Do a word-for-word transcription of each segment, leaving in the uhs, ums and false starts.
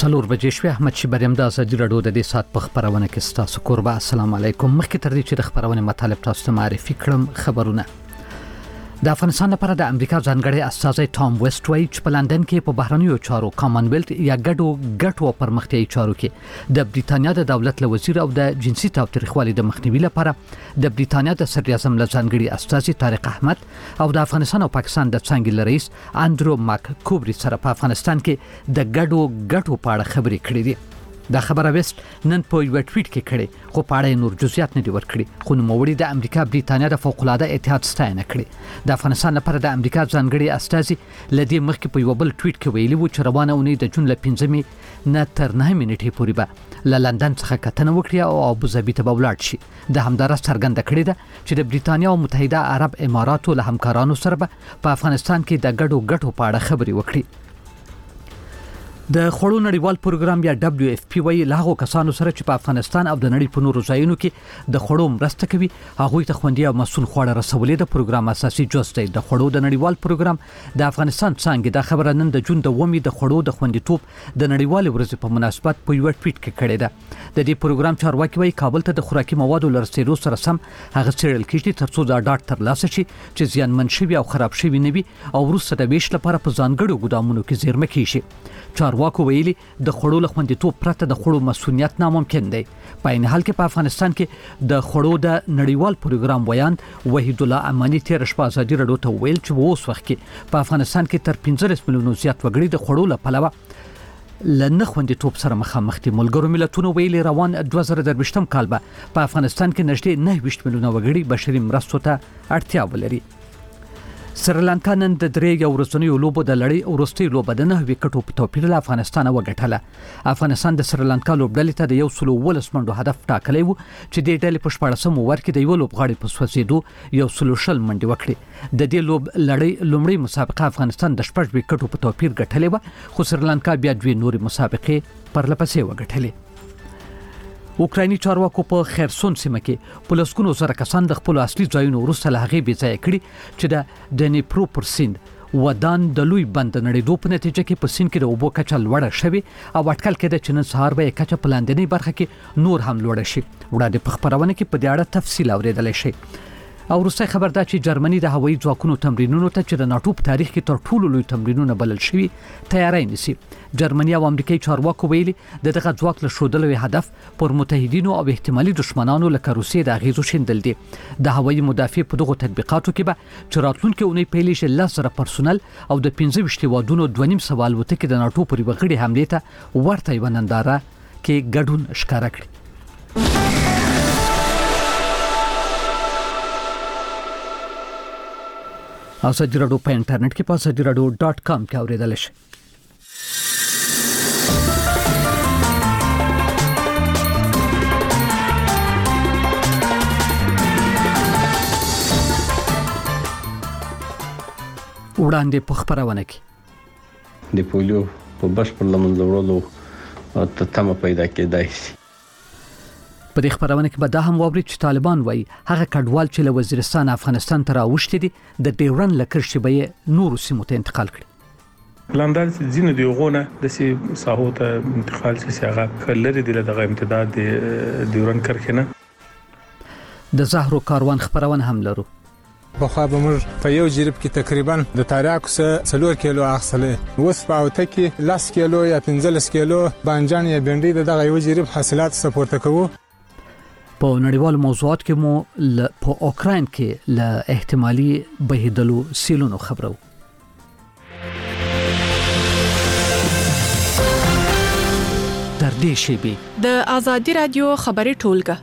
څلور بجې شوې. احمد شیبریم د ازادي راډیو د دې سات په خبرونه کې ستاسو کوربه. السلام علیکم. مخکې تر دې چې د خبرونه مطالب تاسو ته معرفي کړم، خبرونه د افغانستان لپاره د امریکا ځانګړي استازی ټام ویسټ وایي چې په لندن کې په بهرنیو چارو کامن ویلت یا ګډو ګټو پرمختیايي چارو کې د بریټانیا د دولت له وزیر او د جنسي تاوتریخوالي د مخنیوي لپاره د بریټانیا د صدر اعظم له ځانګړي استازي طارق احمد او د افغانستان او پاکستان د څنګه رئیس اندرو ماک کوبري سره په افغانستان کې د ګډو ګټو په اړه خبرې کړې دي. دا خبره وست نن په یو ټویټ کې کړي، خو په اړه نور جزئیات نه دی ورکړي. خو نوموړي د امریکا بریټانیا د فوق العاده اتحاد ستاینه کړې. د افغانستان لپاره د امریکا ځانګړي استازي لدی مخکې په یو بل ټویټ کې ویلي و چې روانه اونۍ د جون ل پنځمې نه تر نه منټې پورې به له لندن څخه کتنه وکړي او ابوظبي ته ولاړ شي. د همدارس څرګنده کړې ده چې د بریټانیا او متحده عرب اماراتو له همکارانو سره په افغانستان کې د ګډو ګټو په اړه خبرې وکړي. د خړو نړیوال پروګرام یا دبليو اف پی وايي لاغو کسانو سره چې په افغانستان او د نړۍ په نورو ځایونو کې د خړو مرسته کوي هغه ته خوندي او مسؤل خواړه رسولې د پروګرام اساسي جز دی. د خړو د نړیوال پروګرام د افغانستان څنګه د خبره نن د جون د ومي د خړو د خوندیتوب د نړیوال ورځ په مناسبت په یو ټویټ کې کړی ده. د دې پروګرام چارواکي وايي کابل ته د خوراکي موادو لرسېدو سره سم هغه څېړل کیږي ترڅو دا ډاټ ترلاسه شي چې زیانمن شوي او خراب شوي نه وي او وروسته د ویش لپاره په ځانګړو ګدامونو کې زیرمه کیږي. چارواکو ویلي د خړو له خوندیتوب پرته د خړو مسؤلیت ناممکن دی. په این حال کې په افغانستان کې د خړو د نړیوال پروګرام ویاند وحید الله امانی تیر شپه ازادي راډیو ته ویل چې اوس وخت کې په افغانستان کې تر پنځه میلیونو زیات وګړي د خړو له پلوه لنه خوندیتوب سره مخامخ دي. ملګرو ملتونو ویلي روان دوه زره درویشتم کال به په افغانستان کې نږدې نهه میلیونه وګړي بشري مرستو ته اړتیا ولري. سریلانکا نن د درې یو ورځنیو لوبو د لړۍ وروستۍ لوبه د نه وکټو په توپیر له افغانستان وګټله. افغانستان د سریلانکا لوبډلې ته د یو سلو ولس منډو هدف ټاکلی و چې د ډلې په شپاړسم اوور کې د یو لوبغاړي په سوځېدو یو سلو شل منډې وکړي. د دې لوب لړۍ لومړی مسابقه افغانستان د شپږ وکټو په توپیر ګټلې و، خو سریلانکا بیا دوه نورې مسابقې پرلپسې وګټلې. اوکرایني چارواکو په خیرسون سیمه کې په لسګونو زره کسان د خپل اصلي ځایونو وروسته له هغې بې ځایه کړي چې د ډنیپرو پر سیند ودان د لوی بند نړېدو په نتیجه کې په سیند کې د اوبو کچه لوړه شوې او اټکل کېده چې نن سهار به یې کچه په لاندنۍ برخه کې نور هم لوړه شي. وړاندې په خبرونه کې په دې اړه تفصیل اورېدلی شي. او وروسته خبر ده چې جرمني د هوایي ځواکونو تمرینونو ته چې د ناټو په تاریخ کې تر ټولو لوی تمرینونه بلل شوي تیاری نیسي. جرمني او امریکایي چارواکو ویلي د دغه ځواک له ښودلو هدف پر متحدینو او احتمالي دشمنانو لکه روسیې د اغیزو شیندل دي. د هوایي مدافع په دغو تطبیقاتو کې به چې راتلونکي اونۍ پیلې شي لس زره پرسونل او د پنځه ویشت هیوادونو دوه نیم سوه الوتکې د ناټو پر یوه غړي حملې ته ورته یوه ننداره کې ګډون ښکاره کړي. ازادي راډیو په انټرنیټ کې په ازادي راډیو ډاټ کام کې اوریدل شي. وړاندې په خبرونه کې د پولیو په بشپړ لمنځه وړلو ته تمه پیدا کېدای شي. په دې خبرونه کې به دا هم واوري چې طالبان وایي هغه کډوال چې له وزیرستان افغانستان ته راوښتي دي د ډیورن لکر شي به نورو سیمو ته انتقال کړي. لاندال ځینې دی غونه د سی ساحو ته انتقال شي هغه لري د دغه امتداد د ډیورن کرخنه. د زهرو کاروان خبرونه هم لرو. بخوا به موږ په یو جریب کې تقریبا د تاریاکو سره څلور کیلو اخیستلې، اوس په اوته کې لس کیلو یا پنځلس کیلو بانجان یا بنډۍ دغه یو جریب حاصلات سپورته کوو. په نړیوالو موضوعات کې مو په اوکراین کې له احتمالي بهیدلو سیلونو خبرو. تر دې شی د ازادي رادیو خبري ټولګه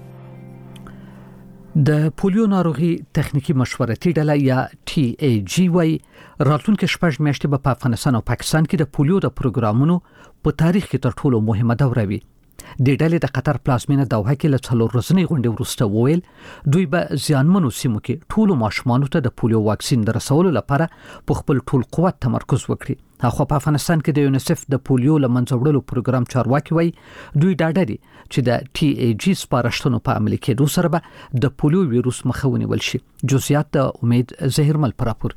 د پولیو ناروغي تخنیکی مشورتي ډله یا ټي ای جی وايي راتلونکي شپږ میاشتې به په افغانستان او پاکستان کې د پولیو د پروګرامونو په تاریخ کې تر ټولو مهمه دوره وي. د ډلې د قطر پلازمینه دوحه کې له څلور ورځې غونډې وروسته وویل دوی به زیانمنو سیمو کې ټولو ماشومانو ته د پولیو واکسین رسولو لپاره په خپل ټول قوت تمرکز وکړي. هغه په افغانستان کې د یونیسف د پولیو لمنځه وړلو پروګرام چارواکي وایي دوی ډاډه دي چې د ټي ای جی سپارښتنو په عملي کېدو سره به د پولیو ویروس مخه ونیول شي. جزئیات د امید زهرمل پر راپور کې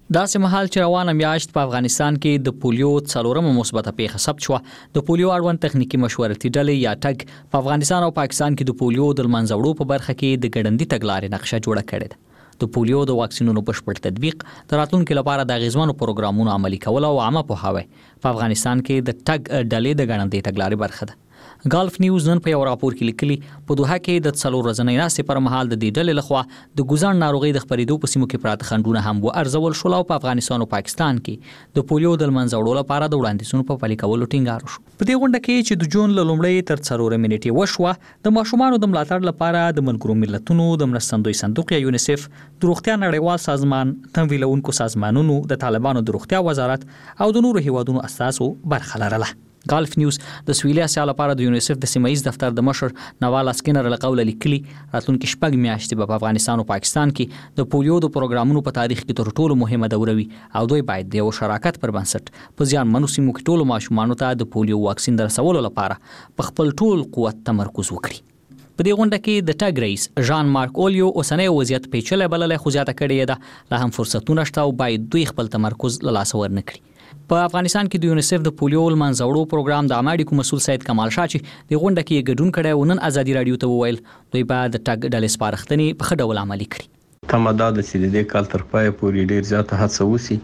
داسې مهال چې روانه میاشت په افغانستان کې د پولیو څلورمه مثبته پیښه ثبت شوه، د پولیو اړوند تخنیکی مشورتي ډلې یا ټګ په افغانستان او پاکستان کې د پولیو د منځ وړو په برخه کې د ګړندي تګلارې نقشه جوړه کړې ده. د پولیو د واکسینونو بشپړ تطبیق د راتلونکو لپاره د اغیزمنو پروګرامونو عملي کول او عامه پوهاوی په افغانستان کې د ټګ ډلې د ګړندي تګلارې برخه ده. ګالف نیوز نن په یو راپور کې لیکلي په دوحه کې د څلور ورځې ناستې پر مهال د دې ډلې لخوا د ګوزن ناروغي د خپرېدو په سیمو کې پراته خنډونه هم وارزول شول او په افغانستان او پاکستان کې د پولیو د منځ وړلو لپاره د وړاندیزونو په پلي کولو ټینګار وشو. په دې غونډه کې چې د جون له لومړۍ تر څلورمې نیټې وشوه، د ماشومانو د ملاتړ لپاره د ملګرو ملتونو د مرستندوی صندوق یا یونیسف، د روغتیا نړیوال سازمان، تمویلونکو سازمانونو، د طالبانو د روغتیا وزارت او د نورو هیوادونو اساسو برخه لرله. ګالف نیوز د سویلي اسیا لپاره د یونیسف د سیمایي دفتر د مشر نوال اسکینر له قوله لیکلي راتلونکي شپږ میاشتې په افغانستان او پاکستان کې د پولیو د پروګرامونو په تاریخ کې تر ټولو مهمه دوره وي او دوی باید د یو شراکت پر بنسټ په زیانمنو سیمو کې ټولو ماشومانو ته د پولیو واکسین د رسولو لپاره په خپل ټول قوت تمرکز وکړي. په دې غونډه کې د ټګ رئیس ژان مارک اولیو اوسنۍ وضعیت پیچلې بللې خو زیاته کړې ده، لا هم فرصتونه شته او باید دوی خپل تمرکز له لاسه ورنکړي. په افغانستان کې د یونیسف د پولیو منځ وړو پروګرام د عامه اړیکو مسؤل سید کمال شاه چې د غونډه کې ګډون کړی و نن ازادي رادیو ته وویل دوی به د ټګ ډلې سپارښتنې په ښه ډول عملي کړي. تمه دا ده چې د دې کال تر پایه پورې ډېر زیاته هڅه وشي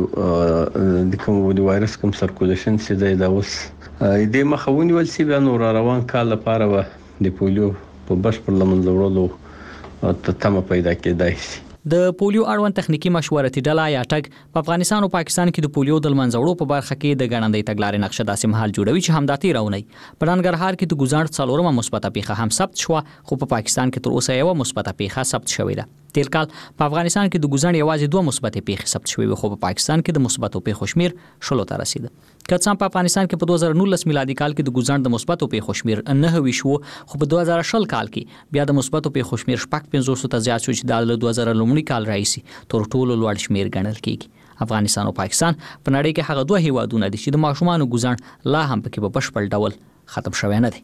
او د کوم د وایرس کوم سرکولیشن چې دی دا اوس دې مخه ونیول شي، بیا نو را روان کال لپاره به د پولیو په بشپړ له منځه وړلو تمه پیدا کېدای شي. د پولیو اړوند تخنیکی مشورتي ډله یا ټګ په افغانستان او پاکستان کې د پولیو د منځ وړو په برخه کې د ګړندۍ تګلارې نقشه داسې مهال جوړوي چې همدا تیرونی په ننګرهار کې د ګوزن څلورمه مثبته پیښه هم ثبت شوه، خو په پاکستان کې تر اوسه یو مثبته پیښه ثبت شوې ده. تیر کال په افغانستان کې د ګوزن یوازې دوه مثبتې پیښې ثبت شوې، خو په پاکستان کې د مثبتو پیښو شمیر شلو ته رسیده. که څه په افغانستان کې په دوه زره نولس میلادي کال کې د ګوزن د مثبتو پیښو شمیر نه وی شو، خو په دوه زره شل کال کې بیا د مثبتو پیښو شمیر شپږ پنځوس ته زیات شو چې د دوه زره لومړي کال راځي تر ټولو لوړ شمیر ګڼل کیږي. افغانستان او پاکستان په نړۍ کې هغه دوه هیوادونه دي چې د ماشومانو ګوزن لا هم پکې په بشپړ ډول ختم شوی نه دی.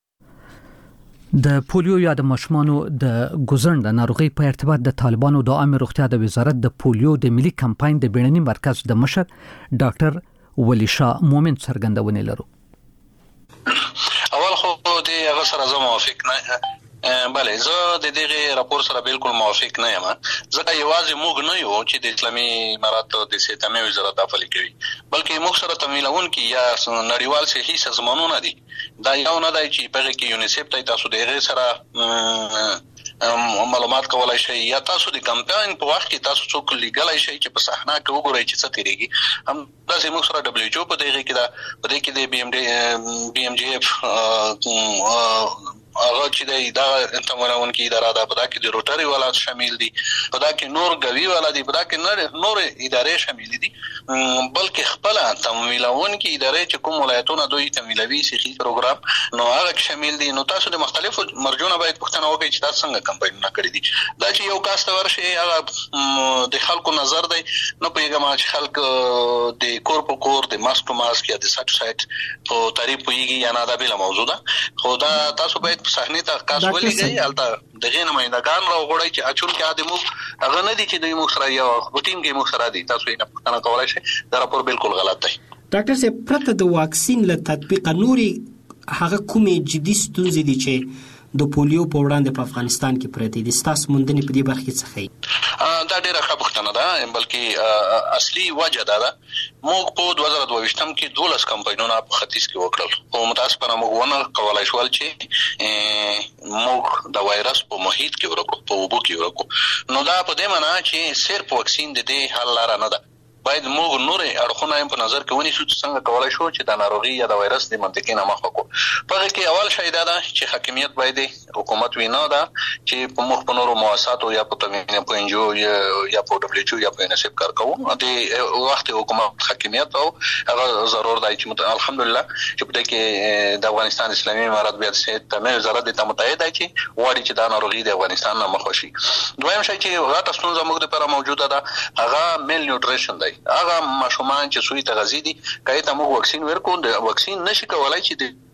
د پولیو یا د ماشومانو د ګوزن د ناروغي په ارتباط د طالبانو د عامه روغتیا د وزارت د پولیو د ملي کمپاین د بیړني مرکز د مشر ډاکټر ولی شاه مومن څرګندونه لرو. اول خو د هغه سره زه موافق نه بله زه د دغه راپور سره بالکل موافق نه یم، ځکه یوازې موږ نه یو چې د اسلامي امارات د صحت وزارت عملي کوي، بلکې موږ سره تمویلونکي یا نړیوال صحي سازمانونه دي. دا یو نه دی چې په کې یونیسف ته تاسو د هغه سره معلومات کولای شي یا تاسو د کمپاین په وخت کې تاسو څوک لیګلای شي چې په صحنه کې وګورئ چې څه تیریږي. هم داسې موږ سره دبليو ایچ او په دغه کې دا په دې کې د بي ام ډي بي ام جي اف هغه چې دا انتمونون کې اداره ده، په دا کې د روټري ولات شامل دي، په دا کې نور غوي ولات دي، په دا کې نور ادارې شامل دي، بلکې خپل تمویلون کې ادارې چې کوم ولایتونه دوی تمویلوي صحي پروګرام نو هغه شامل دي. نو تاسو د مختلفو مرجونه باید پوښتنه وکړئ چې تاسو څنګه کمپاینونه کړی دي. دا چې یو کاست ورشي هغه د خلکو نظر دی، نو پیغام چې خلک د کور په کور د ماسک ماسک یا د سټ سټ په تعریف ویږي یا نه دا بل موضوع ده، خو دا تاسو باید صحنه ته کاس ولېږي البته دغه نمائندگان راوغړی چې اچول کې ادمو هغه نه دي چې د مخ سره یو ټیم کې مخ سره دي. تاسو یې نه پوښتنه کولای شئ، دا راپور بالکل غلط دی. ډاکټر صاحب پرته د واکسین له تطبیق نوري هغه کومې جدي ستونزې دي چې د پولیو په وړاندې په افغانستان کې پرته دي، ستاسو موندنې په دې برخه کې څه ښیي؟ دا ډیره ښه پوښتنه ده، بلکې اصلي وجه دا ده موږ په دوه زره دوه ویشتم کې دولس کمپاینونه په ختیځ کې وکړل او متاسفانه موږ ونه کولای شول چې موږ د وایرس په محیط کې ورکو په وبو کې ورکو. نو دا په دې معنی چې صرف واکسین د دې حل لاره نه ده، باید موږ نور اړخونه هم په نظر کې ونیسو چې څنګه کولای شو چې د ناروغي یا د وایرس د منطقې نه مخ وکړو. په دې کې اول شی دا ده چې حاکمیت باید حکومت وینا ده چې په مخ په نورو مؤسساتو یا په تموین په انجو یا په دبليو ایچ او یا په یونیسف کار کوو. د وخت حکومت حاکمیت او هغه ضرور دی چې الحمدلله چې په دې کې د افغانستان اسلامي امارات بیا د تمه وزارت د متحد دی چې وړي چې د ناروغي د افغانستان نه مخ وشي. دویم شی چې غاټه ستونزه موږ لپاره موجوده ده هغه میل نیوټریشن دی. هغه ماشومان چې سوی تغذیه دي کله ته موږ واکسین ورکو د واکسین نشي کولای چې د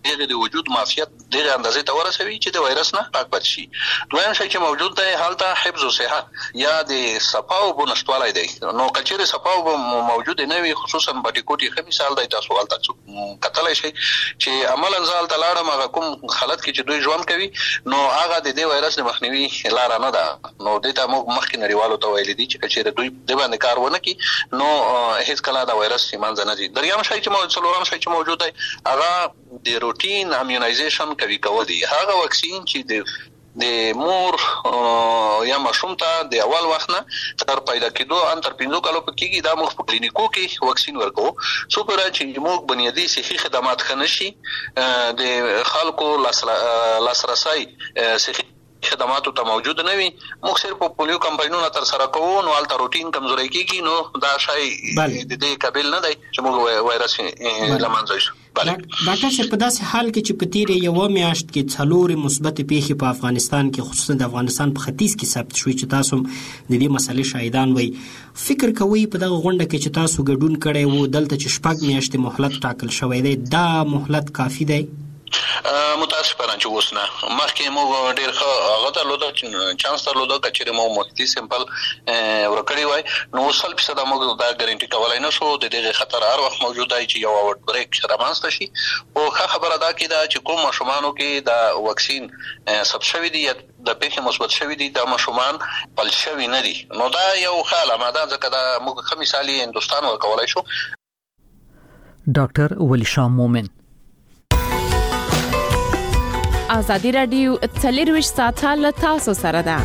دغه د وجود معافیت دغه اندازې ته ورسوي چې د وایرس نه پاک پاتې شي. دویم شی چې موجود دی حالت حفظ او صحت یا د صفاو بنشتوالای دی. نو کچېره صفاو موجود نه وي خصوصا بټیکوټي خو مثال دی تاسو حالت کتلای شي چې عملاً ځال تلاړه ما کوم حالت کې چې دوی ژوند کوي نو هغه د دې وایرس د مخنیوي لار نه ده. نو د ته موږ مخکې نړیوالو ته ویل دي چې کچېره دوی د باندې کار ونه کی نو هیڅ کله د وایرس سیمان نه دي. دریم شی چې موجود څلورم شی چې موجود دی هغه د روټین امیونایزیشن کوي کول دي. هغه واکسین چې د د مور یا ماشوم ته د اول وخت نه تر پیدا کېدو ان تر پنځو کالو په کېږي دا موږ په کلینیکو کې واکسین ورکو سو پر چې موږ بنیادی صحي خدمات خنشي د خلکو لاسرسي صحي خدماتو ته موجود نه وي. موږ صرف په پولیو کمپاینونو تر سره کوو نو الته روټین کمزوري کېږي نو دا شای د دې قابل نه دی چې موږ وایرس لمنځه شو. ډاکټر صاحب په داسې حال کې چې په تیرې یو میاشت کې څلورې مثبت پیښې په افغانستان کې خصوصا د افغانستان په ختیځ کې ثبت شوې چې تاسو د دې مسلې شاهدان وي فکر کوي په دغه غونډه کې چې تاسو ګډون کړی وو دلته چې شپږ میاشتې مهلت ټاکل شوی دی دا مهلت کافي دی؟ متاسفانه چې اوس نه مخکې موږ ډېر ښه هغه درلوده چانس درلوده که چېرې مو محیطي سیمپل ورکړی وای نو اوس سل فیصده موږ دا ګارنټي کولی نه شو. د دغې خطر هر وخت موجود دی چې یو آوټ بریک رامنځته شي. خو ښه خبره دا کې ده چې کوم ماشومانو کې دا واکسین ثبت شوي دي یا د پیښې مثبت شوي دي دا ماشومان پل شوي نه دي نو دا یو ښه علامه ده ځکه دا موږ ښه مثال یې هندوستان ورکولی شو. ډاکټر ولی شاه مومن ازادي رادیو څلورویشت ساعته له تاسو سره ده.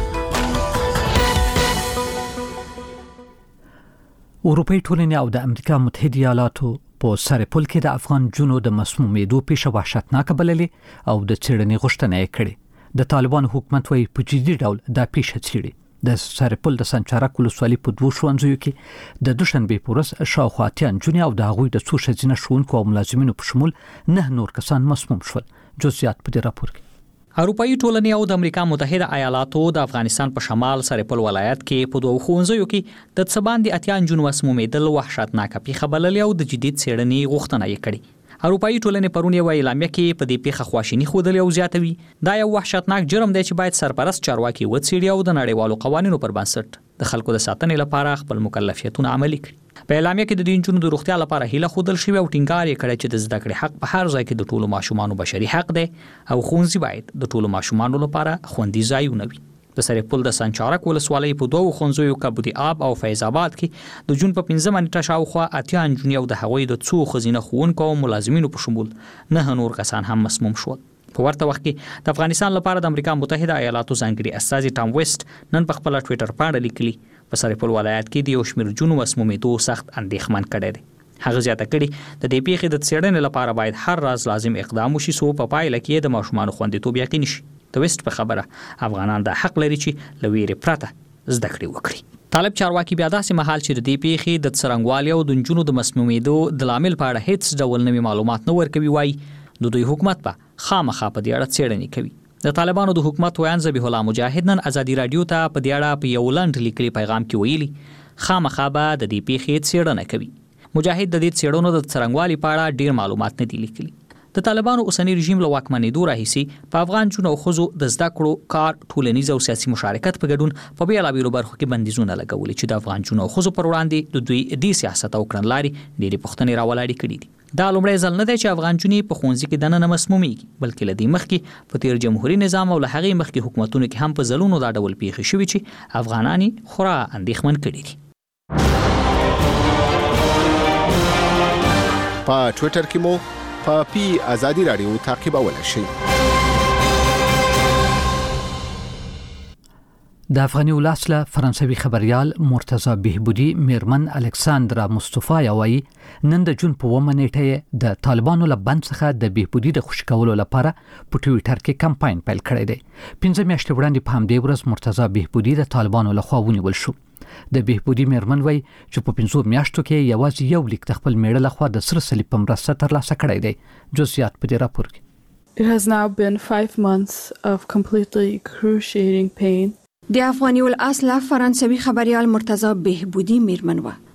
اروپای ټولنې او د امریکا متحده ایالاتو په سرپل کې د افغان جنو د مسمومیدو پیښه وحشتناک بللې او د څېړنې غوښتنه یې کړې. د طالبان حکومت وايي په جدي ډول دا پیښه څېړي. د سرپل د سنچارک ولسوالۍ په دوه ښوونځیو کې د دوشنبه په ورځ شاوخوا اتیا نجونې او د هغوی د څو ښځینه ښوونکو او ملازمینو په شمول نه نور کسان مسموم شول. جزئیات په دې راپور کې. اروپایي ټولنې او د امریکا متحده ایالاتو د افغانستان په شمال سرپل ولایت کې په دوه ښوونځیو کې د څباندې اتیا نجونو مسمومیدل وحشتناک پیښه بللې او د جدي څېړنې غوښتنه یې کړې. اروپایي ټولنې پرون یو اعلامیه کې په دې پیښه خواشیني ښودلې او زیاتوي دا یو وحشتناک جرم دی چې باید سرپرست چارواکي وڅېړي او د نړیوالو قوانینو پر بنسټ د خلکو د ساتنې لپاره خپل مکلفیتونه عملي کړي. په اعلامیه کې د دې نجونو د روغتیا لپاره هیله ښودل شوې او ټینګار یې کړی چې د زده کړې حق په هر ځای کې د ټولو ماشومانو بشري حق دی او ښوونځي باید د ټولو ماشومانو لپاره خوندي ځایونه وي. د سرپل د سنچارک ولسوالۍ په دوه ښوونځیو کابودي آب او فیض آباد کې د جون په پنځمه نیټه شاوخوا اتیا نجونې او د هغوی د څو ښځینه ښوونکو او ملازمینو په شمول نه نور کسان هم مسموم شول. په ورته وخت کې د افغانستان لپاره د امریکا متحده ایالاتو ځانګړي استازي ټام ویسټ نن په خپل ټوئیټر باندې لیکلي په سرپل ولایت کې د یو شمېر جنو مسمومیدو سخت اندېښمن کړی دی. هغه زیاته کړي د دې پیښې د څېړنې لپاره باید هر راز لازم اقدام وشي سو په پایله کې د ماشومانو خوندیتوب یقیني شي. د ویسټ په خبره افغانان د حق لري چې له ویرې پرته زده کړې وکړي. طالب چارواکي بیا داسې مهال چې د دې پیښې د څرنګوالي او د نجونو د مسمومیدو د لامل په اړه هیڅ ډول نوي معلومات نه ورکوي وایي د دوی حکومت په خامخا په دې اړه څېړنې کوي. د طالبانو د حکومت ویان ذبیح الله مجاهد نن ازادي رادیو ته په دې اړه په یو لنډ لیکلي پیغام کې ویلي خامخا به د دې پیښې څېړنه کوي. مجاهد د دې څېړنو د څرنګوالي په اړه ډیر معلومات نه دي لیکلي. د طالبانو اوسنی رژیم له واکمنېدو راهیسې په افغان جنو او ښځو د زده کړو کار ټولنیز او سیاسي مشارکت په ګډون په بیلابیلو برخو کې بندیزونه لګولي چې د افغان جنو او ښځو پر وړاندې د دوی دې سیاست او کړنلارې ډېرې پوښتنې راولاړې کړي دي. دا لومړی ځل نه دی چې افغان جنې په ښوونځي کې دننه مسمومیږي بلکې له دې مخکې په تیر جمهوریت نظام او له هغې مخکې حکومتونو کې هم په ځلونو دا ډول پیښې شوي چې افغانان یې خورا اندېښمن کړي دي. په ټوئیټر کې مو په پی ازادي رادیو تعقیبولای شئ. د افغاني ولس له فرانسوي خبريال مرتضی بهبودي میرمن الکساندرا مصطفی وايي نن د جون په اوومه نیټه د طالبانو له بند څخه د بهبودي د خوشی کولو لپاره په ټوئیټر کې کمپاین پیل کړی دی. پنځه میاشتې وړاندې په همدې ورځ مرتضی بهبودي د طالبانو له خوا ونیول شو. د بهبودي میرمن وايي چې په پنځو میاشتو کې یوازې یو لیک د خپل میړه له خوا د سره صلیب په مرسته ترلاسه کړی دی. جزئیات په دې راپور کې. It has now been five months of completely excruciating pain. د افغاني الاصل فرانسوي خبريال مرتضی بهبودي میرمن و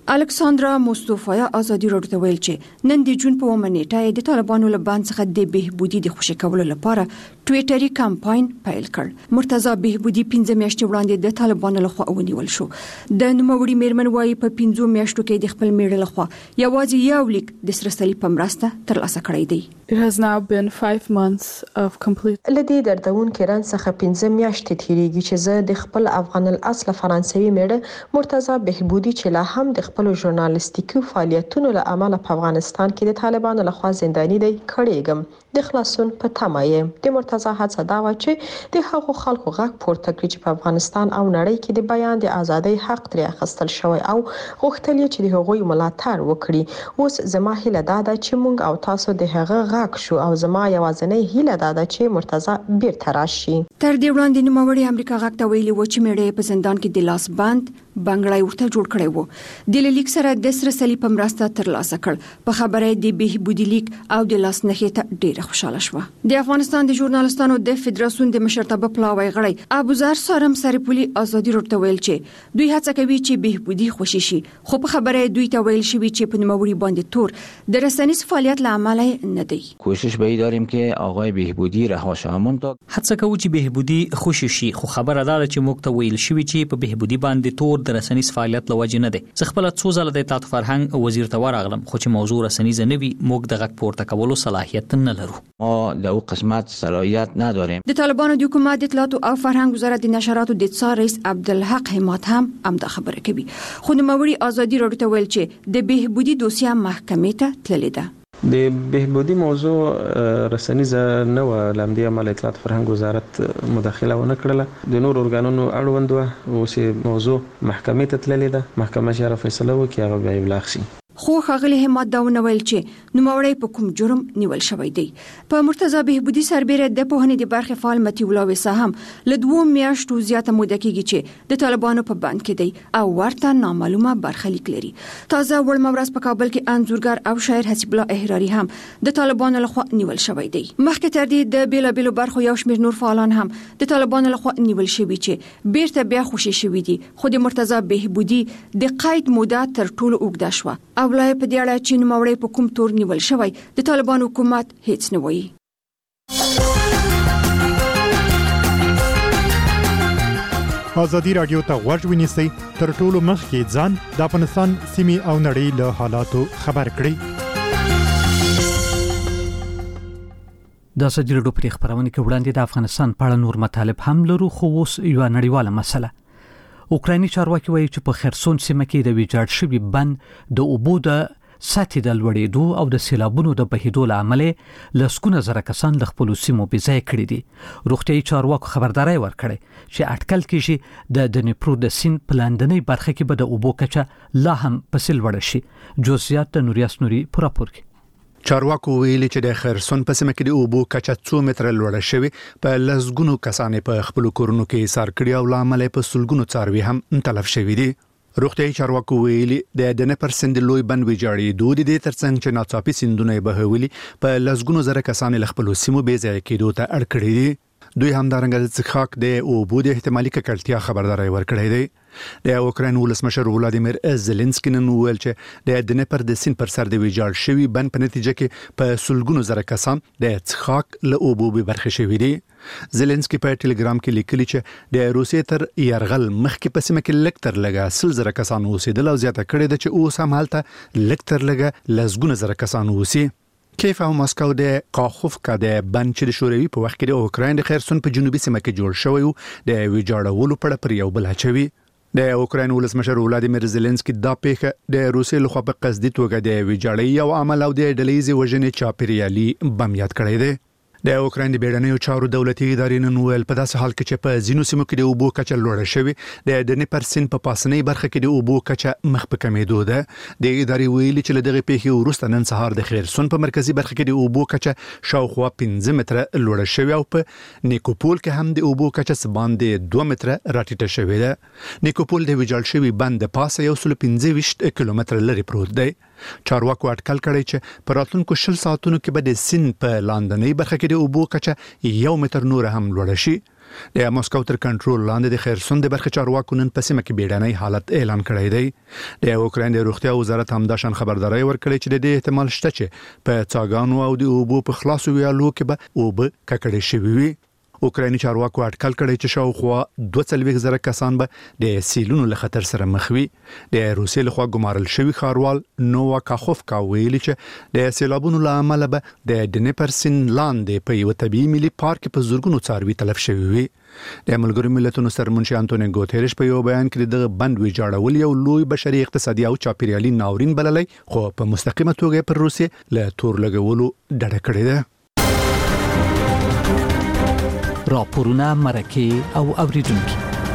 الکساندرا مصطفی ازادي راډیو ته ویل چې نن د جون په اومه نیټه د طالبانو له بند څخه د بهبودي د خوشی کولو لپاره ټویټري کمپاین پیل کړ. مرتضی بهبودي پنځه میاشتې وړاندې د طالبانو لخوا ونیول شو. د نوموړي میرمن وايي په پنځو میاشتو کې د خپل میړه لخوا یوازې یو لیک د سره صلیب په مرسته ترلاسه کړی دی. It has now been five months of complete لدی دردون کېران څخه پنځه میاشتې تیریږي چې زه د خپل افغان الاصل فرانسوي میړه مرتضی بهبودي چې لا هم د خپل ژورنالیستیکي فعالیتونو له امله په افغانستان کې د طالبانو لخوا زنداني دی کړيږم. د خلاصون په تمه یم. د مرتضی هڅه دا و چې د هغو خلکو غږ پورته کړي چې په افغانستان او نړۍ کې د بیان د ازادۍ حق ترې اخیستل شوی او غوښتل چې د هغوی ملاتړ وکړي. اوس زما هیله دا ده چې موږ او تاسو د هغه غږ شو او زما یوازینۍ هیله دا ده چې مرتضی بیرته راشي. تر دې وړاندې نوموړي امریکا غږ ته ویلي و چې میړه په زندان کې د لاس بند بنگړای ورته جوړ کړی وو. د لیک سره د سره صلیب په مرسته ترلاسه کړ. په خبره د بهبودي لیک او د لاس نښې ته ډیره خوشاله شو. د افغانستان د ژورنالستانو د فدراسیون د مشرتابه پلاوی غړی ابوزار سارم سرپولي ازادي راډیو ته ویل چې دوی هڅه کوي چې بهبودي خوشي شي، خو په خبره دوی ته ویل شوی چې په نوموړي باندې تور د رسنیز فعالیت له امله نه دی. کوشش به داریم که آقای بهبودی رها شه. مونږ هڅه کوو چې بهبودي خوشي شي، خو خبره ده چې موږ ته ویل شوی چې په بهبودي باندې تور د رسنیز فعالیت لوجه نه دی. زه خپل څو ځله د اطلاعات فرهنګ وزیر ته ورغلم، خو چې موضوع رسنیز نه وي موږ د غږ پورته کولو صلاحیت نه لرو. ما د او قسمت صلاحیت نداریم. د طالبانو د حکومت اطلاعات او فرهنګ وزارت د نشراتو د څار رئیس عبدالحق حماد هم امدا خبره کوي. خو نوموړي ازادي راډیو ته ویل چې د بهبودي دوسیه محکمې ته تللې ده. د بهبودي موضوع رسنیزه نه و، لامدی عمل اطلاعات فرهنګ وزارت مداخله ونه کړله. د نور ارګانونو اړوند و او چې موضوع محکمې ته تللې ده. محکمه چې فیصله وکړي هغه به ابلاغ شي. خو ښاغلي حماد دا ونویل چې نوموړی په کوم جرم نیول شوی دی. په مرتضی بهبودي سربېره د پوهنې د برخې فعال مطیع الله ویسا هم له دوو میاشتو زیاته موده کېږي چې د طالبانو په بند کې دی او ورته نامعلومه برخلیک لري. تازه وړمه ورځ په کابل کې انځورګر او شاعر حسیب الله احراري هم د طالبانو لخوا نیول شوی دی. مخکې تر دې د بیلابیلو برخو یو شمېر نور فعالان هم د طالبانو لخوا نیول شوي چې بیرته بیا خوشي شوي دي، خو د مرتضی بهبودي د قید موده تر ټولو اوږده شوه. او لا په دې اړه چې نوموړی په کوم تور نیول شوی د طالبانو حکومت هیڅ نه وایي. ازادي راډیو ته غوږ ونیسئ، تر ټولو مخکې ځان د افغانستان سیمې او نړۍ له حالاتو خبر کړئ. د ازادي راډیو پر خبرونه کې وړاندې د افغانستان په اړه نور مطالب هم لرو، خو اوس یو نړیواله مسله. اوکرایني چارواکي وایي چې په خرسون سیمه کې د ویجاړ شوي بند د اوبو د سطحې د لوړېدو او د سیلابونو د بهیدو له امله لسګونه زره کسان له خپلو سیمو بېځایه کړي دي. روغتیايي چارواکو خبرداری ورکړې چې اټکل کېږي د دنیپرو د سیند په لاندنۍ برخه کې به د اوبو کچه لا هم پسې لوړه شي. جزئیات د نوریاس نوري په راپور کې. چارواکو ویلي چې د خرسون په سیمه کې د اوبو کچه څو متره لوړه شوې، په لسګونو کسانې په خپل کورونو کې ایثار کړي او لامل په سلګونو څاروي هم تلف شوي دي. روغتیايي چارواکو ویلي د دنیپر سیند لوی بند ویجاړېدو د دې ترڅنګ چې ناڅاپي سیندونه بهولي په لسګونو زره کسان له خپل سیمو بېځایه کېدو ته اړ کړي دي. دوی همدارنګه د څښاک د اوبو د احتمالي ککړتیا خبرداری ورکړی دی. د اوکراین ولسمشر ولادیمیر زيلنسکي نن ویل چې د دنیپر د سیند پر سر د ویجاړ شوي بند په نتیجه کې په سلګونو زره کسان د څښاک له اوبو به برخه شوي دي. زيلنسکي په ټلګرام کې لیکلي چې د روسیې تر يرغل مخکې په سیمه کې لکتر لګا سل زره کسان اوسېدل او زیاته کړې ده چې اوس هم هلته لکتر لګا لسګونه زره کسان اوسي. کیف او ماسکو د قاخوفکا د بند چې د شوروي په وخت کې د اوکراین د خرسون په جنوبي سیمه کې جوړ شوی و د ویجاړولو په اړه پر یو بل هڅوي. د اوکراین ولسمشر ولادیمیر زيلنسکي دا پیښه د روسیې لخوا په قصدي توګه د ویجاړۍ او عمل او د ډلېزي وژنې چاپیریالي بم یاد کړی دی. د اوکراین د بیړنیو چارو دولتي ادارې نن ویل په داسې حال کې چې په ځینو سیمو کې د اوبو کچه لوړه شوې، د دنیپر سیند په پاسنۍ برخه کې د اوبو کچه مخ په کمېدو ده. د ادارې ویلي چې له دغه پیښې وروسته نن سهار د خرسون په مرکزي برخه کې د اوبو کچه شاوخوا پنځه متره لوړه شوې او په نیکوپول کې هم د اوبو کچه سباندې دوه متره راټیټه شوې ده. نیکوپول د ویجاړ شوي بند د پاسه یو سل پنځه ویشت کیلومتره لرې پروت دی. چارواکو اټکل کړی چې په راتلونکو شل ساعتونو کې به د سیند په لاندنۍ برخه کې د اوبو کچه یو متر نور هم لوړه شي. د مسکو تر کنټرول لاندې د خیرسون د برخې چارواکو نن په سیمه کې بیړنی حالت اعلان کړی دی د اوکراین د روغتیا وزارت همداشان خبرداري ورکړې چې د دې احتمال شته چې په څاګانو او د اوبو په خلاصو ویالو کې به اوبه ککړې شوي وي. اوکرایني چارواکو اټکل کړی چې شاوخوا دوه څلوېښت زره کسان به د سیلونو له خطر سره مخ وي. د روسیې لخوا ګمارل شوی ښاروال نووا کاخوفکا ویلي چې د سیلابونو له امله به د ډنیپر سیند لاندې په یو طبیعي ملي پارک په زورګونو څاروي تلف شوي وي. د ملګرو ملتونو سرمنشي انټونیو ګوتریش په یو بیان کې دغه بند ویجاړول یو لوی بشري اقتصادي او چاپیریالي ناورین بللی، خو په مستقیمه توګه پر روسیې له تور لګولو ډډه کړې ده. راپورونه، مرکه او اوریدونکي.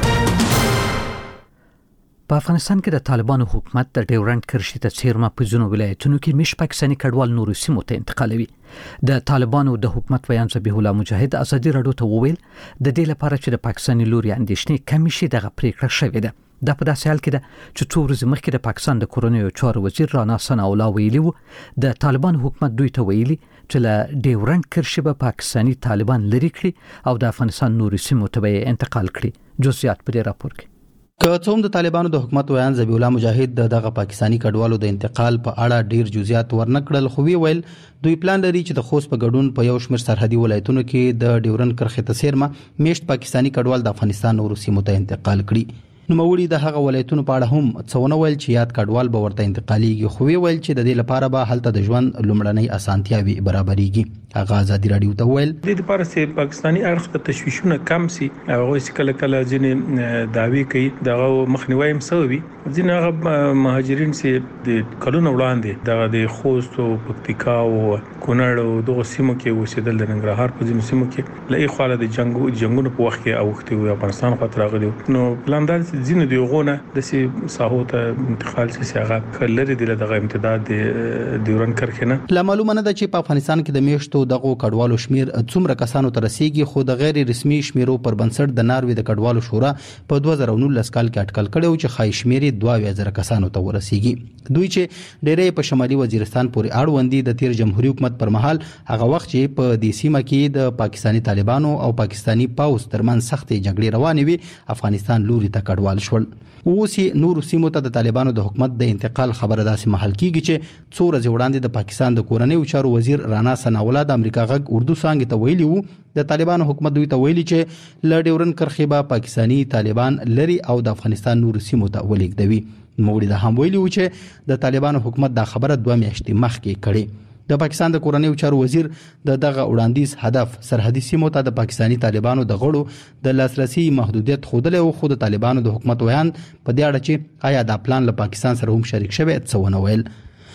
په افغانستان کې د طالبانو حکومت د ډیورنډ کرښې ته څیرمه په ځینو ولایتونو کې مش پاکستاني کډوال نورو سیمو ته انتقالوي. د طالبانو د حکومت ویان ذبیح الله مجاهد ازادي راډیو ته وویل د دې لپاره چې د پاکستاني لوري اندېښنې کمې شي دغه پریکړه شوې ده. دا په داسې حال کې ده چې څو ورځې مخکې د پاکستان د کورنیو چارو وزیر رانا ثناءالله ویلي وو د طالبان حکومت دوی ته ویلي چې له ډیورنډ کرښې به پاکستاني طالبان لري کړي او د افغانستان نورو سیمو ته به انتقال کړي. جزئیات په دې راپور کې. که څوم د طالبانو د حکومت ویان ذبیح الله مجاهد دغه پاکستاني کډوالو د انتقال په اړه ډیر جزئیات ورنکړل، خو ویل دوی پلان لري چې د خوست په ګډون په یو شمېر سرحدي ولایتونو کې د ډیورنډ کرښې ته څیرمه میشت پاکستاني کډوال د افغانستان نورو سیمو ته انتقال کړي. نوموړي د هغه ولایتونو په اړه هم څونه ویل چې یاد کډوال به ورته انتقالېږي، خو ویل چې د دې لپاره به هلته د ژوند لومړنۍ اسانتیاوي برابرېږي. هغه ازادي راډیو ته ویل د دې لپاره چې پاکستاني اړخ ته تشویشونه کم سي، هغه چې کله کله ځینې دعوی کوي دغه مخنیوي هم سوي. ځینې هغه مهاجرین چې د کلونو وړاندې دغه د خوست او پکتیکا او کونړ او دغه سیمو کې اوسېدل، د ننګرهار په ځینو سیمو کې لې خاله د جنگو جنگونو په وخت کې اوختي وي افغانستان خاطر راغلي. نو پلاندار ځینې دی غونه د سي ساحو ته انتقال سي هغه کلر دی دغه امتداد د ډیورنډ کرښې نه. لا معلومه نه ده چې په افغانستان کې د میشتو دغه کډوالو شمیر څومره کسانو ته رسیدي، خو د غیر رسمي شمیرو پر بنسټ د ناروې د کډوالو شورا په دوه زره نولس کال کې اټکل کړی چې خای شمیر دوه زره کسانو ته ورسیږي. دوی چې ډېرې په شمالي وزیرستان پورې اړوندي د تیر جمهوریت حکومت پر مهال هغه وخت چې په دې سیمه کې د پاکستاني طالبانو او پاکستاني پاوس ترمن سختې جګړې روانې وي افغانستان لوري ته کډوال شول. اوس نور سیمو ته د طالبانو د حکومت د انتقال خبره داسې محل کیږي چې څو ورځې وړاندې د پاکستان د کورنیو چارو وزیر رانا ثناءالله د امریکا غږ اردو څانګې ته ویلي وو د طالبانو حکومت دوی ته ویلي چې ل ډیورنډ کرښې به پاکستاني طالبان لري او د افغانستان نور سیمو ته ولېږدوي. نوموړي دا هم ویلي وو چې د طالبانو حکومت دا خبره دوه میاشتې مخکې کړې. د پاکستان د کورنیو چارو وزیر د دغه وړاندیز هدف سرحدي سیمو ته د پاکستاني طالبانو د غړو د لاسرسي محدودیت خوده له خو د طالبانو د حکومت ویان په دې اړه چې آیا دا پلان له پاکستان سره هم شریک شوی څه ویل.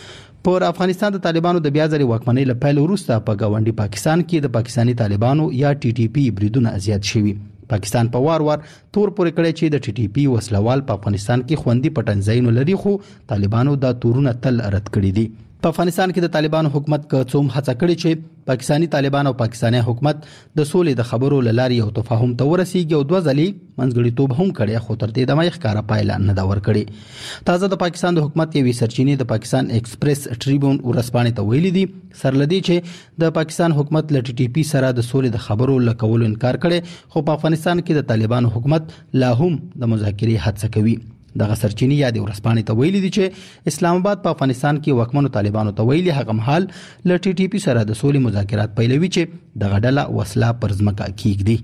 پر افغانستان د طالبانو د بیا ځلې واکمنۍ له پیل وروسته په گاونډي پاکستان کې د پاکستاني طالبانو یا ټي ټي پی بریدونه زیات شوي. پاکستان په وار وار تور پورې کړی چې د ټي ټي پی وسلوال په افغانستان کې خوندي پټنځایونه لري، خو طالبانو دا تورونه تل رد کړي دي. په افغانستان کې د طالبانو حکومت کوم هڅه کړې چې پاکستاني طالبان او پاکستاني حکومت د سولې د خبرو لاري او تفاهم ته ورسیږي او دوه ځلې منځګړیتوب هم کړی، خو تر دې دمه ښکارا پایله نه دا ور کړې. تازه د پاکستان د حکومت یوې سرچینې د پاکستان ایکسپریس ټریبیون ورسپانې ته ویلي دي سرلدي چې د پاکستان حکومت ل ټي ټي پی سره د سولې د خبرو لکولو انکار کړي، خو په افغانستان کې د طالبانو حکومت لا هم د مذاکرې هڅه کوي. دغه سرچینې یادې ورسپانې ته ویلي دي چې اسلام آباد په افغانستان کې واکمنو طالبانو ته ویلي هغه مهال ل ټي ټي پی سره د سولې مذاکرات پیلوي چې دغه ډله وسله پر ځمکه کیږدي.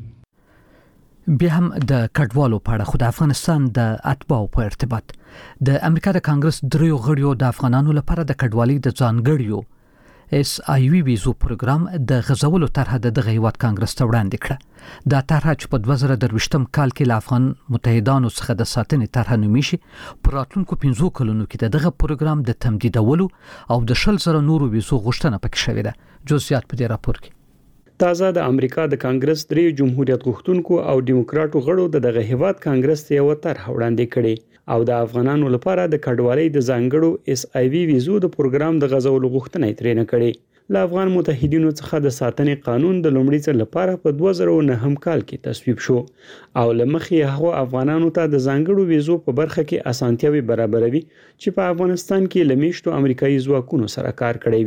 بیا هم د کډوالو په اړه خو د افغانستان د اتباعو په ارتباط د امریکا د کانګرس دریو غړیو د افغانانو لپاره د کډوالۍ د ځانګړیو اس آی وی ویزو پروګرام د غزولو طرحه د دغه هیواد کانګرس ته وړاندې کړه. دا طرحه چې په دوه زره درویشتم کال کې له افغان متحدانو څخه د ساتنې طرحه نومیږي، په راتلونکو پنځو کلونو کې د دغه پروګرام د تمدیدولو او د شل زره نورو ویزو غوښتنه پکې شوې ده. جزئیات په دې راپور کې. تازه د امریکا د کانګرس درې جمهوریت غوښتونکو او دیموکراتو غړو د دغه هیواد کانګرس ته یو طرح وړاندې کړي او د افغانانو لپاره د کډوالۍ د ځانګړو اس آی وی ویزو د پروګرام د غزولو غوښتنه یې ترې نه کړې. له افغان متحدینو څخه د ساتنې قانون د لومړي ځل لپاره په دوه زره نهم کال کې تصویب شو او لمخې هغه افغانانو ته د ځانګړو ویزو په برخه کې اسانتیاوي برابروي چې په افغانستان کې لمیشتو امریکایي ځواکونو سره کار کړی وي.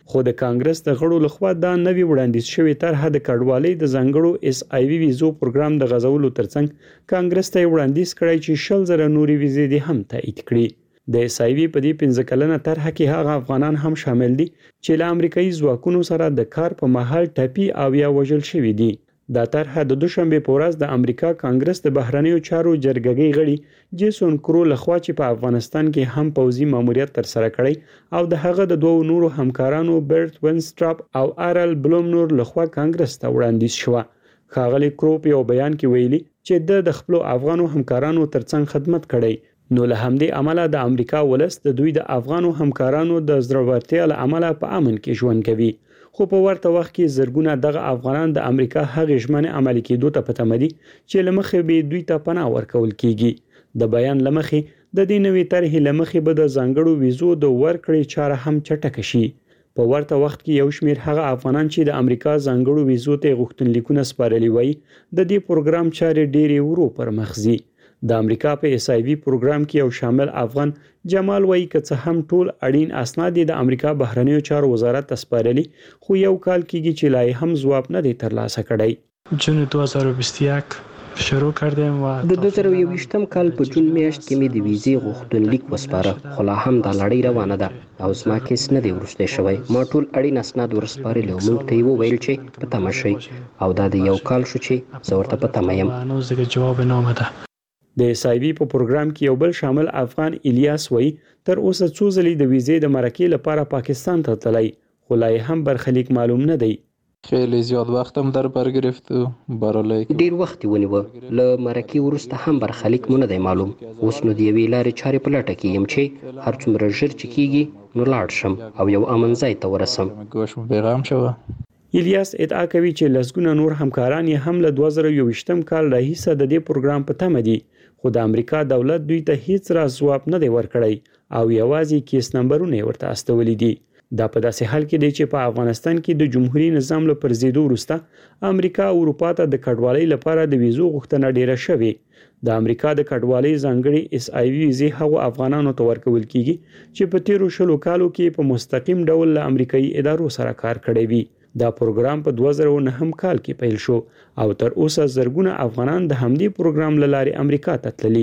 خو د کانګرس د غړو لخوا دا نوی وړاندیز شوی طرحه د کډوالۍ د ځانګړو اس آی وی ویزو پروګرام د غزولو ترڅنګ کانګرس ته وړاندیز کړی چې شل زره نوري ویزې دې هم تایید کړي. د اس آی وی په دې پنځه کلنه طرحه کې هغه افغانان هم شامل دي چې له امریکایي ځواکونو سره د کار په مهال ټپي او یا وژل شوي دي. دا طرحه د دوشنبه په ورځ د امریکا کانګرس د بهرنیو چارو جرګې غړي جیسون کرو لخوا چې په افغانستان کې هم پوځي ماموریت تر سره کړی او د هغه د دوو نورو همکارانو برت وینسټراپ او آرل بلومنور لخوا کانګرس ته وړاندیز شو. ښاغلي کرو په یو بیان کې ویلي چې د خپل افغانو همکارانو ترڅنګ خدمت کړی، نو له همدې عمله د امریکا ولس د دوی د افغانو همکارانو د زړورتیا له عمله په امن کې ژوند کوي. خو په ورته وخت کې زرګونه دغه افغانان د امریکا هغې ژمنې عملي کېدو ته په تمه دي چې له مخې به دوی ته پناه ورکول کیږي. د بیان له مخې د دې نوې طرحې له مخې به د ځانګړو ویزو د ورکړې چاره هم چټکه شي. په ورته وخت کې یو شمېر هغه افغانان چې د امریکا ځانګړو ویزو ته غوښتنلیکونه سپارلي وای د دې پروګرام چارې ډېرې ورو پر مخ ځي. د امریکا په اس آی وی پروګرام کې یو شامل افغان جمال وای که څه هم ټول اړین اسناد د امریکا بهرنیو چارو وزارت تسپارلي خو یو کال کېږي چې لا هم جواب نه دی ترلاسه کړی. جون دو هزار و بیست و یک شروع کردیم و د دوه زره یوویشتم کال په جون میاشت کې مې د ویزې غوښتنلیک وسپاره، خو لا هم دا لړۍ روانه ده او زما کیس نه دی وروستی شوی. ما ټول اړین اسناد ورسپارلي او موږ ته یې وویل چې په تمه شئ او دا د یو کال شو چې زه ورته په تمه یم. هنوز دیگه جواب نامده. د اس آی وی په پروګرام کې یو بل شامل افغان الیاس وای تر اوسه څو ځلې د ویزې د مرکې لپاره پاکستان ته تللی خو لا هم برخلیک معلوم نه دی. خیلی زیاد وخت هم در بر گرفت و برای ډیر وخت ونیو له مرکې وروسته هم برخلیک مونږ نه دی معلوم. اوس نو د یوې لارې چارې په لټه کې یم چې هر څومره ژر چې کیږي نو لاړ شم او یو امن ځای ته ورسم. ګوش پیغام شوه. الیاس ادعا کوي چې لسګونه نور همکاران یې هم له دوه زره یوویشتم کال راهیسه د دې پروګرام په تمه دي خو د امریکا دولت دوی ته هیڅ راز ځواب نه دی ورکړی او یوازې کیس نمبرونه ورته استولي دي. دا په داسې حال کې دی چې په افغانستان کې د جمهوریت نظام له پرځېدو وروسته امریکا اروپا ته د کډوالۍ لپاره د ویزو غوښتنه ډیره شوې. د امریکا د کډوالۍ ځانګړي اس آی وی ویزې هغو افغانانو ته ورکول کیږي چې په تیرو شلو کالو کې په مستقیم ډول له امریکایي ادارو سره کار کړی وي. دا پروګرام په دوه زره نهم کال کې پیل شو او تر اوسه زرګونه افغانان د همدې پروګرام له لارې امریکا ته تللي.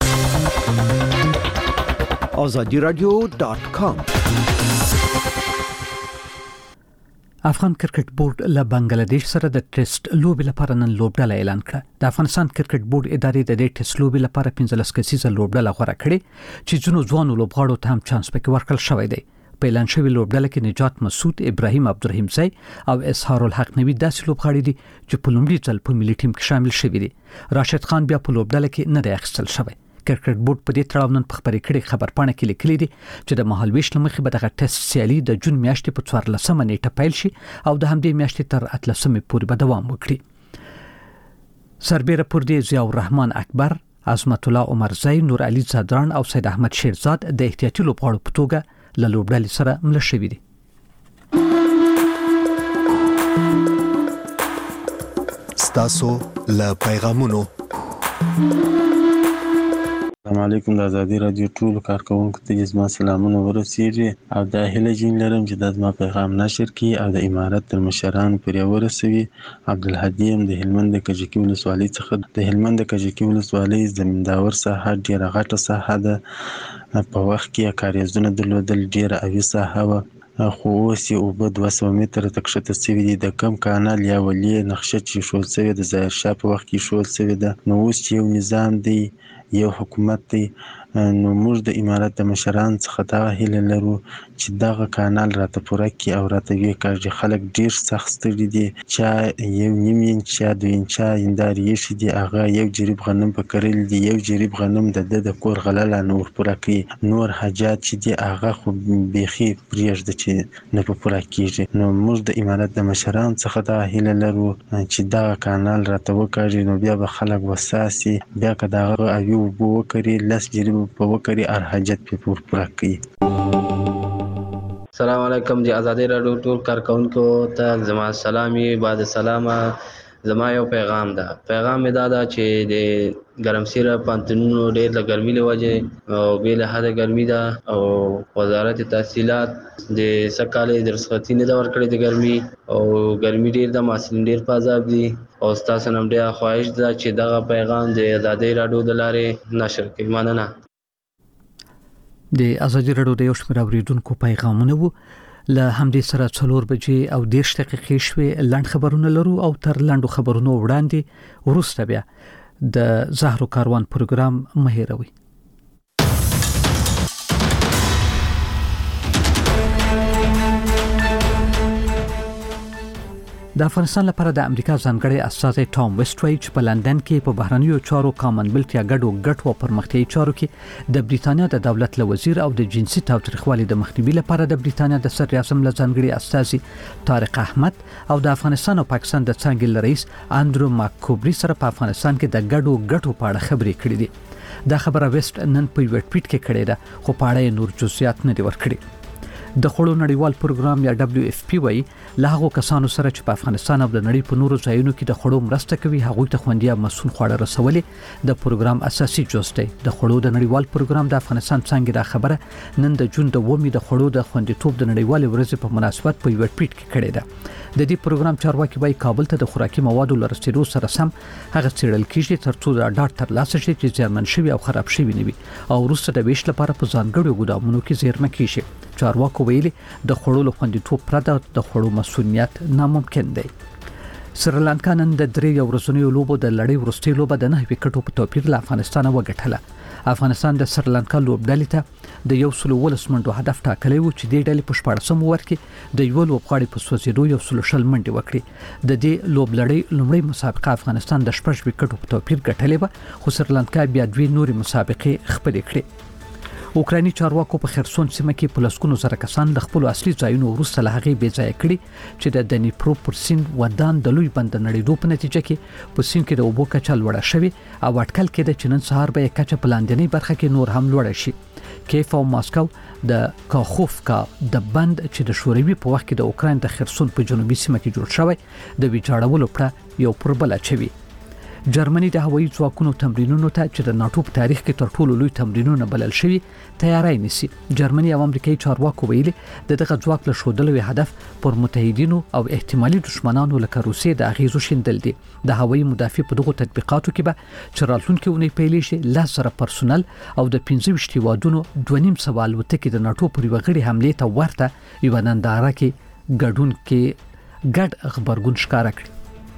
آزادی رادیو ډاټ کام. افغان کرکټ بورډ له بنگلاديش سره د ټیسټ لوبې لپاره نن لوبډله اعلان کړه. د افغانستان کرکټ بورډ ادارې د دې ټیسټ لوبې لپاره پنځلس کسیزه لوبډله غوړه کړې چې ځینو ځوانو لوبغاړو ته هم چانس پکې ورکړل شوی دی. په اعلان شوی لوبډله کې نجات مسعود، ابراهیم عبدالرحیم زئی او اسحار الحق نوی داسې لوبغاړي دي چې په لومړي ځل په ملي ټیم کې شامل شوي دي. راشد خان بیا په لوبډله کې نه دی اخیستل شوی. کرکټ بورډ په دې تړاو نن په خبري کړي خبرپاڼه کې لیکلي دي چې د مهالويش لمخې به دغه ټیسټ سیالي د جون میاشتې په څوارلسمه نیټه پیل شي او د همدې میاشتې تر اتلسمې پورې به دوام وکړي. سربیره پر دې ضیاء الرحمن اکبر، عظمت الله عمر زئی، نور علي زادران او سید احمد شیرزاد د احتیاطي لوبغاړو په توګه له لوبډلې سره مل شوي دي. ستاسو له پیغامونو. السلام علیکم. د آزادي رادیو ټول کارکونکو ته زما سلامونه ورسیږي او د هیله جین لرم چې د زما پیغام نشر کړي او د امارت تر مشرانو پورې ورسوي. عبدالهادي هم د هلمند د کجکي ولسوالۍ څخه. د هلمند د کجکي ولسوالۍ زمینداور ساحه ډیره غټه ساحه ده. په وخت کې کاریزونه درلودل، ډیره اوي ساحه وه خو اوس یې اوبه دوه سوه متره ته کښته سوي دي. د کم کانال یا ولې نقشه چې ایښودل سوې د ظاهر شاه په وخت کې ایښودل سوې ده. نو اوس چې یو نظام دی، یو حکومت دی، نو موږ د امارت د مشران څخه دا هیله لرو چې دغه کانال راته پوره کړي او راته ویې کړي. خلک ډیر سخت ستړي دي، چا یو نیم انچ یا دوه انچه هندارې ایښي دي، هغه یو جریب غنم په کرلي دي، یو جریب غنم د ده د کور غله لا نه ورپوره کوي. نور حاجات چې دي هغه خو بیخي پرېږده چې نه په پوره کېږي. نو موږ د امارت د مشران څخه دا هیله لرو چې دغه کانال راته وکړي، نو بیا به خلک وساسي، بیا که دغه اوي اوبه وکړي، لس جریب په وکړي، هر حاجت پې پور پوره کوي. السلام علیکم. د آزادی رادیو ټول کارکونکو ته زما سلامي. بعد سلامه زما یو پیغام ده پیغام می دا ده چې د ګرمسیر پانتونونو ډېر د ګرمۍ له وجې او بې له حده ګرمي ده او وزارت تحصیلات د سکالې د رخصتي نه ده ورکړې د ګرمي او ګرمي ډېر د محصلین ډېر په عذاب دي او ستاسو نم ډېره خواهش ده چې دغه پیغام د ازادۍ راډیو د لارې نشر کړئ. مننه. د ازادي راډیو د یو شمېر اوریدونکو پیغامونه وو. له همدې سره څلور بجې او دېرش دقیقې شوې. لنډ خبرونه لرو او تر لنډو خبرونو وړاندې وروسته بیا د زهرو کاروان پروګرام مه هېروئ. د افغانستان لپاره د امریکا ځانګړي استازی ټام ویسټ وایي چې په لندن کې په بهرنیو چارو کامنولت یا ګډو ګټو او پرمختیایي چارو کې د بریتانیا د دولت له وزیر او د جنسي تاوتریخوالي د مخنیوي لپاره د بریتانیا د صدر اعظم له ځانګړي استازي طارق احمد او د افغانستان او پاکستان د څنګه له رئیس اندرو ماکوبري سره په افغانستان کې د ګډو ګټو په اړه خبرې کړې دي. دا خبره ویسټ نن په یو ټویټ کې کړې ده خو په اړه نور جزئیات نه دي ورکړي. د خوړو نړیوال پروګرام یا دبليو اف پی وایي له هغو کسانو سره چې په افغانستان او د نړۍ په نورو ځایونو کې د خوړو مرسته کوي هغوی ته خوندي او مسؤل خواړه رسولې د پروګرام اساسي جز دی. د خوړو د نړیوال پروګرام د افغانستان څنګه دا خبره نن د جون د اوومې د خوړو د خوندیتوب د نړیوال ورځې په مناسبت په یو ټویټ کې کړی ده. د دې پروګرام چارواکي وایي کابل ته د خوراکي موادو لرسېدو سره سم هغه څېړل کیږي ترڅو د ډاټ ترلاسه شي چې زیانمن شوي او خراب شوي نه وي او وروسته د ویش لپاره په ځانګړو ګودامونو کې زیرمه کیږي. چارواکو ویلي د خوړو له خوندیتوب پرته د خوړو مسؤلیت ناممکن دی. سریلانکا نن د درې ورځنیو لوبو د لړۍ وروستۍ لوبه د نه وکټو په توپیر له افغانستان وګټله. افغانستان د سریلانکا لوبډلې ته د یو سل ولس منډو هدف ټاکلی و چې د ډلې په شپاړسم اوور کې د یو لوبغاړي په سوځېدو یو سل شل منډې وکړي. د دې لوبلړۍ لومړی مسابقه افغانستان د شپږ وکټو په توپیر ګټلې و خو سریلانکا بیا دوی نورې مسابقې خپلې کړې. اوکرایني چارواکو په خرسون سیمه کې په لسګونو زره کسان د خپل اصلي ځایونو وروسته له هغې بې ځایه کړي چې د دنیپرو پر سیند ودان د لوی بند نړېدو په نتیجه کې په سیند کې د اوبو کچه لوړه شوې او اټکل کېده چې نن سهار به یې کچه په لاندنۍ برخه کې نور هم لوړه شي. کیف او ماسکو د کاخوفکا د بند چې د شوروي په وخت کې د اوکراین د خرسون په جنوبي سیمه کې جوړ شوی د ویجاړولو پړه یو پر بل اچوي. جرمني د هوایي ځواکونو تمرینونو ته چې د ناتو په تاریخ کې تر ټولو لوی تمرینونه بلل شوي تیاری نیسي. جرمني او امریکایي چارواکو ویلي د دغه ځواک له ښودلو هدف پر متحدینو او احتمالي دشمنانو لکه روسیې د اغیزو شیندل دي. د هوایي مدافع په دغه تطبیقاتو کې به چې راتلونکي اونۍ پیلې شي لس زره پرسونل او د پنځه ویشت هیوادونو دوه نیم سوه الوتکې د ناتو پر یوه غړي حملې ته ورته یوه ننداره کې ګډون کې ګډ غبرګون ښکاره کړي.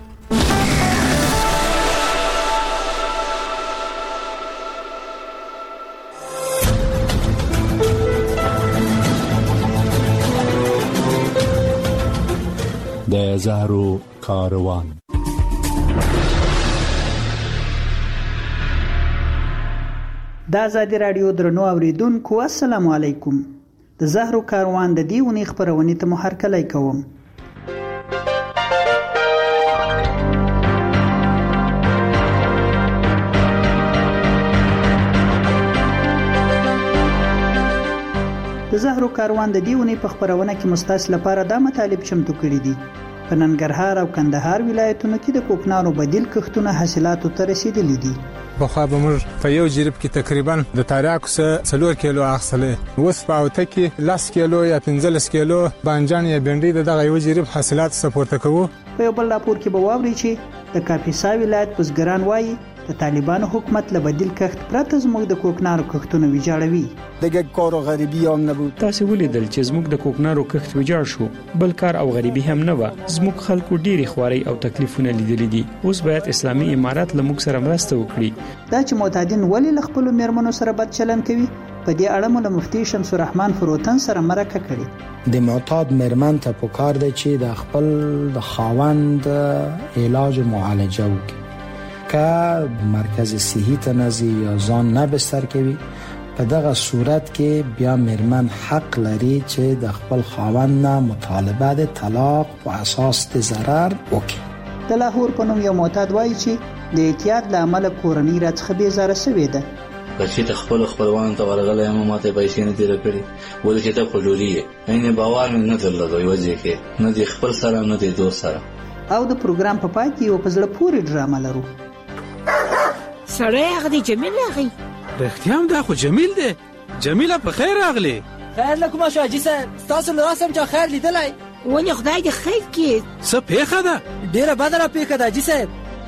د زهرو کاروان. د ازادي راډیو درنو اوریدونکو السلام علیکم. د زهرو کاروان د دې ونې خبرونه ته محرکلای کوم. د زهرو کاروان د دیونی په خبرونه کې مستاس لپاره دا مطالب چمتو کړي دي. په ننګرهار او کندهار ولایتونو کې د کوکنارو بدیل کښتونه حاصلاتو ته رسیدلي دي. په خو به موږ په یو جریب کې تقریبا د تاریاکو سره څلور کیلو اخلي. اوس په اوته کې لس کیلو یا پنځلس کیلو بانجان یا بنډۍ دغه یو جریب حاصلات سپورته کوو. په یو بل راپور کې به واوري چې د کاپیسا ولایت بزګران وایي د طالبانو حکومت له بدیل کښت پرته زموږ د کوکنارو کښتونه ویجاړوي. دغه کار غریبي هم نه بود. تاسو ولیدل چې زموږ د کوکنارو کښت ویجاړ شو. بل کار او غریبي هم نه و. زموږ خلکو ډېری خواري او تکلیفونه لیدلي دي. اوس باید اسلامي امارات له موږ سره مرسته وکړي. دا چې معتادین ولې له خپل میرمنو سره بد چلند کوي په دې اړه مو له مفتي شمس الرحمن فروتن سره مرکه کړې. د معتاد میرمن ته پکار دی چې د خپل د خاوند علاج او معالجه وکړي. که مرکز صحی ته نزي یا ځان نه بستر کوي په دغه صورت کې بیا میرمن حق لري چې د خپل خاوند نه مطالبه د طلاق په اساس د ضرر وکړي. د لاهور په نوم یو معتاد وایي چې د اعتیاد له امله کورنۍ راڅخه بیزاره شوې ده. چې ته خپل خپلوان ته ورغلی یم ماته پیسې نه تیر کړي ولې چې ته خجوري یې عین باور نه درلود وځي کې نه د خپل سره نه د دوست سره. او د پروګرام په پای کې یو په زړه پورې ډرامه لرو. سړی هغه دی جمیل راغی. رښتیا هم دا خو جمیل دی. جمیله په خیر راغلی. خیر له کومه شو حاجي صاحب؟ ستاسو له راسه چا خیر لیدلی؟ ولې خدای دې خیر کړي. څه پیښه ده؟ ډېره بده را پیښه ده حاجي صاحب.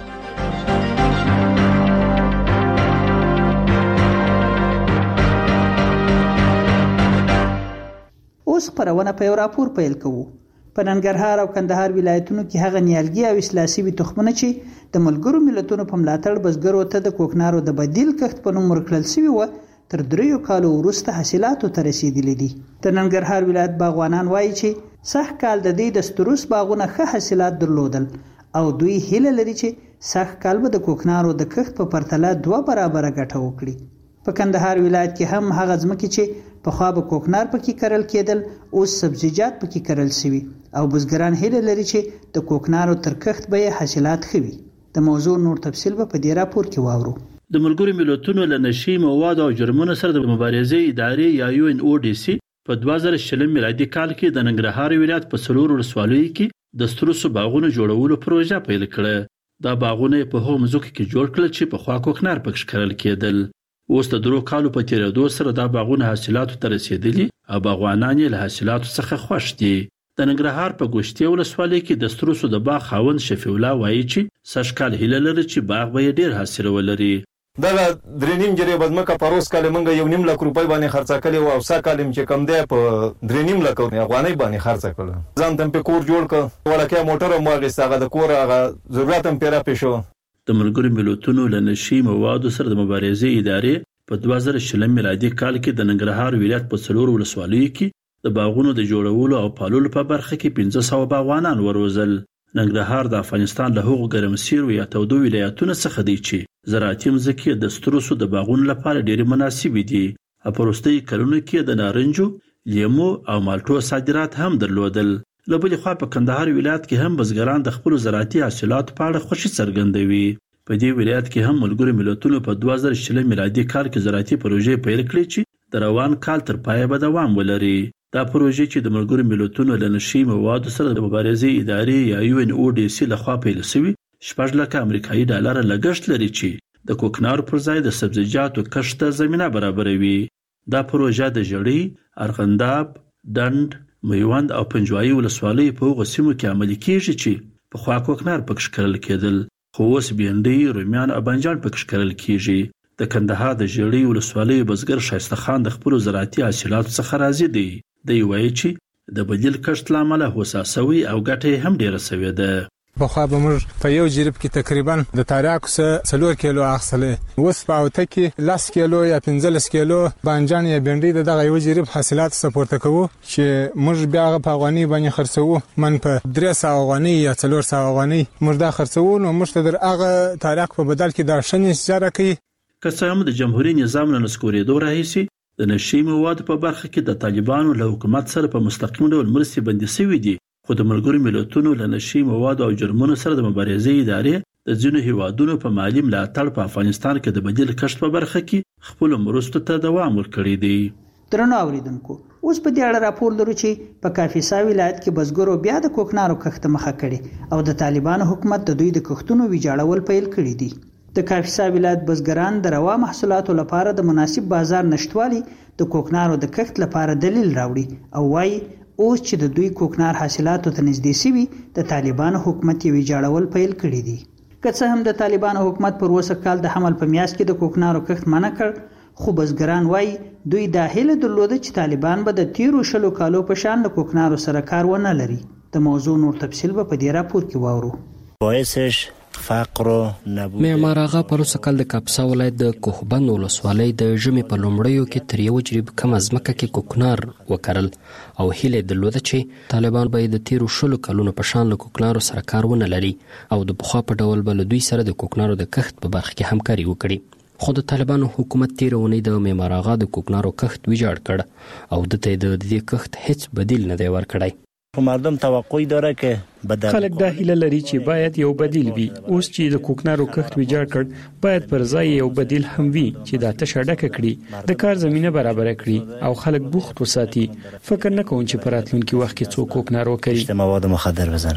اوس خپرونه په یو راپور پیل کوو. په ننګرهار او کندهار ولایتونو کې هغه نیالګي او اصلاح شوي تخمونه چې د ملګرو ملتونو په ملاتړ بزګرو ته د کوکنارو د بدیل کښت په نوم ورکړل شوي وو، تر دریو کالو وروسته حاصلاتو ته رسیدلي دي. د ننګرهار ولایت باغوانان وایي چې سږ کال د دې د ستروس باغونه ښه حاصلات درلودل او دوی هیله لري چې سږ کال به د کوکنارو د کښت په پرتله دوه برابره ګټه وکړي. په کندهار ولایت کې هم هغه ځمکې چې پخوا به کوکنار پکې کرل کېدل اوس سبزیجات پکې کرل شوي او بزګران هیله لري چې د کوکنارو تر کښت به حاصلات ښه وي. د موضوع نور تفصیل به په دې راپور کې واورو. د ملګرو ملتونو له نشي مواد او جرمونو سره د مبارزې ادارې یا یو ان او ډي سي په دوه زره شلم میلادي کال کې د ننګرهار ولایت په څلورو ولسوالیو کې د ستروسو باغونو جوړولو پروژه پیل کړه. دا باغونه په هغو مځکو کې جوړ کړل چې پخوا کوکنار پکې کرل کېدل. اوس د درو کالو په تیریدو سره دا باغونه حاصلاتو ته رسیدلي او باغوانان یې له حاصلاتو څخه خوښ دي. د ننګرهار په ګوشتې ولسوالۍ کې د ستروسو د باغ خاوند شفیع الله وایي چې سږ کال هیله لري چې باغ به یې ډېر حاصل ولري. دا درې نیم جری بدمکه پروس کال منګه یو نیم لک روپۍ باندې خرڅه کړي او سا کالم چې کم دی په درې نیم لک افغانۍ باندې خرڅه کړل. ځان تم په کور جوړ ک ولکه موټر مو غیساغه د کور هغه ضرورت هم پیرا پېښو. د ملګرو ملتونو له نشي موادو سره د مبارزې ادارې په دوه زره شلم میلادي کال کې د ننګرهار ولایت په څلورو ولسوالیو کې د باغونو د جوړولو او پالولو په برخه کې پنځه سوه باغوانان وروزل. ننګرهار د افغانستان له هغو ګرمسیرو یا تودو ولایتونو څخه دی چې زراعتي مځکې د ستروسو د باغونو لپاره ډېرې مناسبې دي. په وروستیو کلونو کې د نارنجو، لیمو او مالټو صادرات هم درلودل. له بلې خوا په کندهار ولایت کې هم بزګران د خپلو زراعتي حاصلاتو په اړه خوښي څرګندوي. په دې ولایت کې هم ملګرو ملتونو په دوه زره شلم میلادي کال کې زراعتي پروژې پیل کړې چې د روان کال تر پایه به دوام ولري. دا پروژې چې د ملګرو ملتونو له نشي موادو سره د مبارزې ادارې یا یو ان او ډي سي لخوا پیل شوي شپږ لکه امریکایي ډالر لګښت لري چې د کوکنارو پر ځای د سبزیجاتو کښت ته زمینه برابروي. دا پروژه د ژړۍ، ارغنداب، ډنډ، میوند او پنجوایي ولسوالیو په هغو سیمو کې عملي کیږي چې پخوا کوکنار پکې کرل کېدل، خو اوس بینډۍ، رومیان او بانجان پکې کرل کیږي. د کندهار د ژړۍ ولسوالۍ بزګر شایسته خان د خپلو زراعتي حاصلاتو څخه راضي دی. دی وایي چې د بدیل کښت له امله هوسا سوی او ګټه یې هم ډېره سوې ده. پخوا به موږ په یو جریب کې تقریبا د تاریاکو څه څلور کیلو اخیستلی، اوس په اوته کې لس کیلو یا پنځلس کیلو بانجان یا بینډۍ د دغه یو جریب حاصلاتو څخه پورته کوو چې موږ بیا هغه په افغانۍ باندې خرڅوو. من په درې سوه افغانۍ یا څلور سوه افغانۍ موږ دا خرڅوو، نو موږ ته در هغه تاریاک په بدل کې دا ښه نتیجه راکوي. که څه هم د جمهوري نظام له نسکورېدو راهیسې د نشي موادو په برخه کې د طالبانو له حکومت سره په مستقیم ډول مرستې بندي شوي دي، خو د ملګرو ملتونو له نشي موادو او جرمونو سره د مبارزې ادارې د ځینو هیوادونو په مالي ملاتړ په افغانستان کې د بدیل کښت په برخه کې خپلو مرستو ته دوام ورکړی دی. درنو اوریدونکو، اوس په دې اړه راپور لرو چې په کاپیسا ولایت کې بزګرو بیا د کوکنارو کښت مخه کړي او د طالبانو حکومت د دوی د کښتونو ویجاړول پیل کړي دي. د کاپیسا ولایت بزګران د روا محصولاتو لپاره د مناسب بازار نشټوالي د کوکنارو د کښت لپاره دلیل راوړي او وایي اوس چې د دوی کوکنار حاصلاتو ته نږدې شوي د طالبانو حکومت یې ویجاړول پیل کړي دي. که څه هم د طالبانو حکومت پر اوسه کال د حمل په میاشت کې د کوکنارو کښت منع کړ، خو بزګران وایي دوی دا هیله درلوده چې طالبان به د تیرو شلو کالو په شان د کوکنارو سره کار ونه لري. د موضوع نور تفصیل به په دې راپور کې واورو. باعثش فقر و نبود. معمار آغا پروسه کال د کاپیسا ولایت د کوهبند ولسوالۍ د ژمي په لومړیو کې تر یو جریب کم ځمکه کې کوکنار وکرل او هیله درلوده چې طالبان به د تیرو شلو کلونو په شان له کوکنارو سره کار ونه لري او د پخوا په ډول به له دوی سره د کوکنارو د کښت په برخه کې همکاري وکړي. خو د طالبانو حکومت تیره اونۍ د معمار آغا د کوکنارو کښت ویجاړ کړ او دته د دې کښت هیڅ بدیل نه دی ورکړی. مردم توقع داره که بدل خلک دا هیله لري چې باید یو بدیل وي. اوس چې د کوکنارو کښت ویجاړ کړ، باید پر ځای یو بدیل هم وي چې دا تشه ډکه کړي، د کار زمینه برابر کړي او خلک بوخت وساتي. فکر نه کوم چې په راتلونکي وخت کې څوک کوکنار وکړي. مواد مخدر بزنه.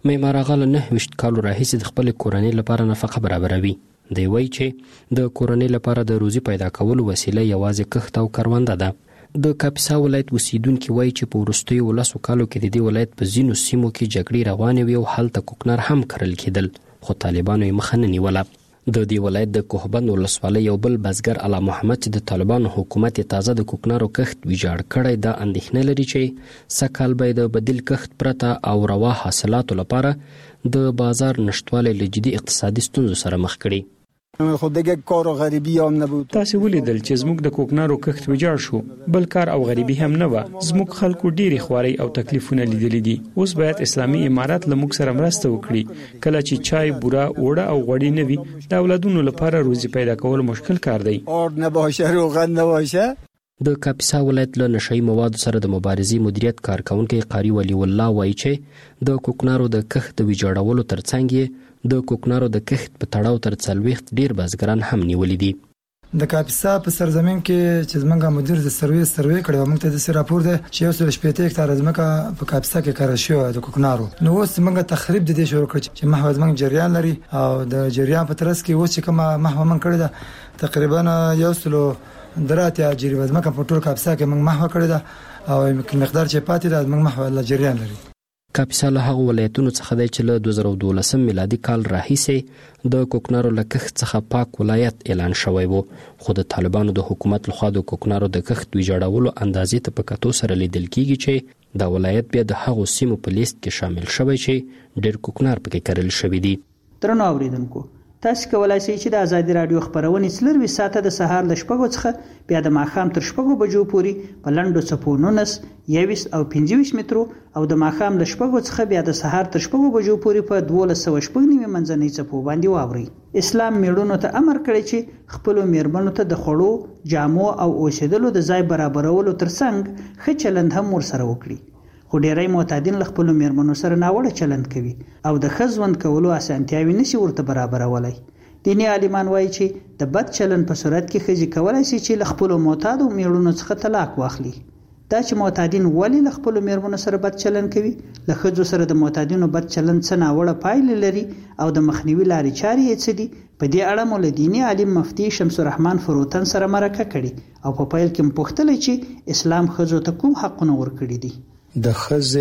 معمار اغا له نهه ویشت کالو راهیسې د خپل کورنۍ لپاره نفقه برابروي. دی وایي چې د کورنۍ لپاره د روزي پیدا کولو وسیله یوازې کښت او کرونده ده. د کاپیسا ولایت اوسیدونکي وایي چې په وروستیو ولسو کالو کې د دې ولایت په ځینو سیمو کې جګړې روانې وې او هلته کوکنار هم کرل کېدل، خو طالبانو یې مخه نه نیوله. د دې ولایت د کوهبند ولسوالۍ یو بل بزګر علا محمد چې د طالبانو حکومت یې تازه د کوکنارو کښت ویجاړ کړی دا اندېښنه لري چې سږ کال به د بدیل کښت پرته او روا حاصلاتو لپاره د بازار نشتوالی له جدي اقتصادي ستونزو سره مخ کړي. خو دیگه کار و غریبی هم نبود. تاسو ولیدل چې زموږ د کوکنارو کښت ویجاړ شو، بل کار او غریبی هم نه و. زموږ خلکو ډېری خواري او تکلیفونه لیدلې دي. اوس باید اسلامي امارات له موږ سره مرسته وکړي. کله چې چای، بوره، اوړه او غوړي نه وي، د اولادونو لپاره روزي پیدا کول مشکل کار دی. اور نه باشه، روغن نه باشه. د کاپیسا ولایت له نشئی موادو سره د مبارزې مدیریت کارکونکي قاری ولی الله وایي چې د کوکنارو د کښت د ویجاړولو ترڅنګ د کوکنارو د کښت په تړاو تر څلوېښت ډیر بزګران هم نیولې دي. د کاپیسا په سرزمین کې چې زمونږ مدیر د سروې سروې کړو، موږ ته د راپور ده چې یو سل شپږ هکتار ځمکه په کاپیسا کې کار شوی د کوکنارو. نو اوس موږ تخریب د دې شروع کړ چې محو زمونږ جریان لري او د جریان په ترڅ کې اوس چې کومه محو من کړی ده تقریبا یو سل درات یا جریان ځمکه په ټول کاپیسا کې موږ محو کړی ده او مقدار چې پاتې ده موږ محو له جریان لري. کاپیسا له هغو ولایتونو څخه دی چې له دوه زره دولسم میلادي کال راهیسې د کوکنارو له کښت څخه پاک ولایت اعلان شوی و، خو د طالبانو د حکومت لخوا د کوکنارو د کښت ویجاړولو اندازې ته په کتو سره لیدل کیږي چې دا ولایت بیا د هغو سیمو په لیست کې شامل شوی چې ډېر کوکنار پکې کرل شوي دي. درنو اوریدونکو، تاسو کولای شئ چې د ازادي رادیو خبرونه څلروي ساعته د سهار ل شپږو څخه بیا د ماښام تر شپږو بجو پورې په لنډو څپو نولس، یویس او پنځه ویشت مترو او د ماښام ل شپږو څخه بیا د سهار تر شپږو بجو پورې په دولس سوه شپږ نوي منځنۍ څپو باندې واورئ. اسلام میړونو ته امر کړی چې خپلو میرمنو ته د خوړو، جامو او اوسېدلو د ځای برابرولو ترڅنګ ښه چلند هم ورسره وکړي. خو ډیری معتادین له خپلو میرمنو سره ناوړه چلند کوي او د ښه ژوند کولو اسانتیاوې نشي ورته برابرولی. دیني عالمان وایي چې د بد چلند په صورت کې ښځې کولی شي چې له خپلو معتادو میړونو څخه طلاق واخلي. دا چې معتادین ولې له خپلو میرمنو سره بد چلند کوي، له ښځو سره د معتادینو بد چلند څه ناوړه پایلې لري او د مخنیوي لارې چارې یې څه دي، په دې اړه مو له دیني عالم مفتي شمس الرحمن فروتن سره مرکه کړې او په پیل کې مو پوښتلی چې اسلام ښځو ته کوم حقونه ورکړي دي. د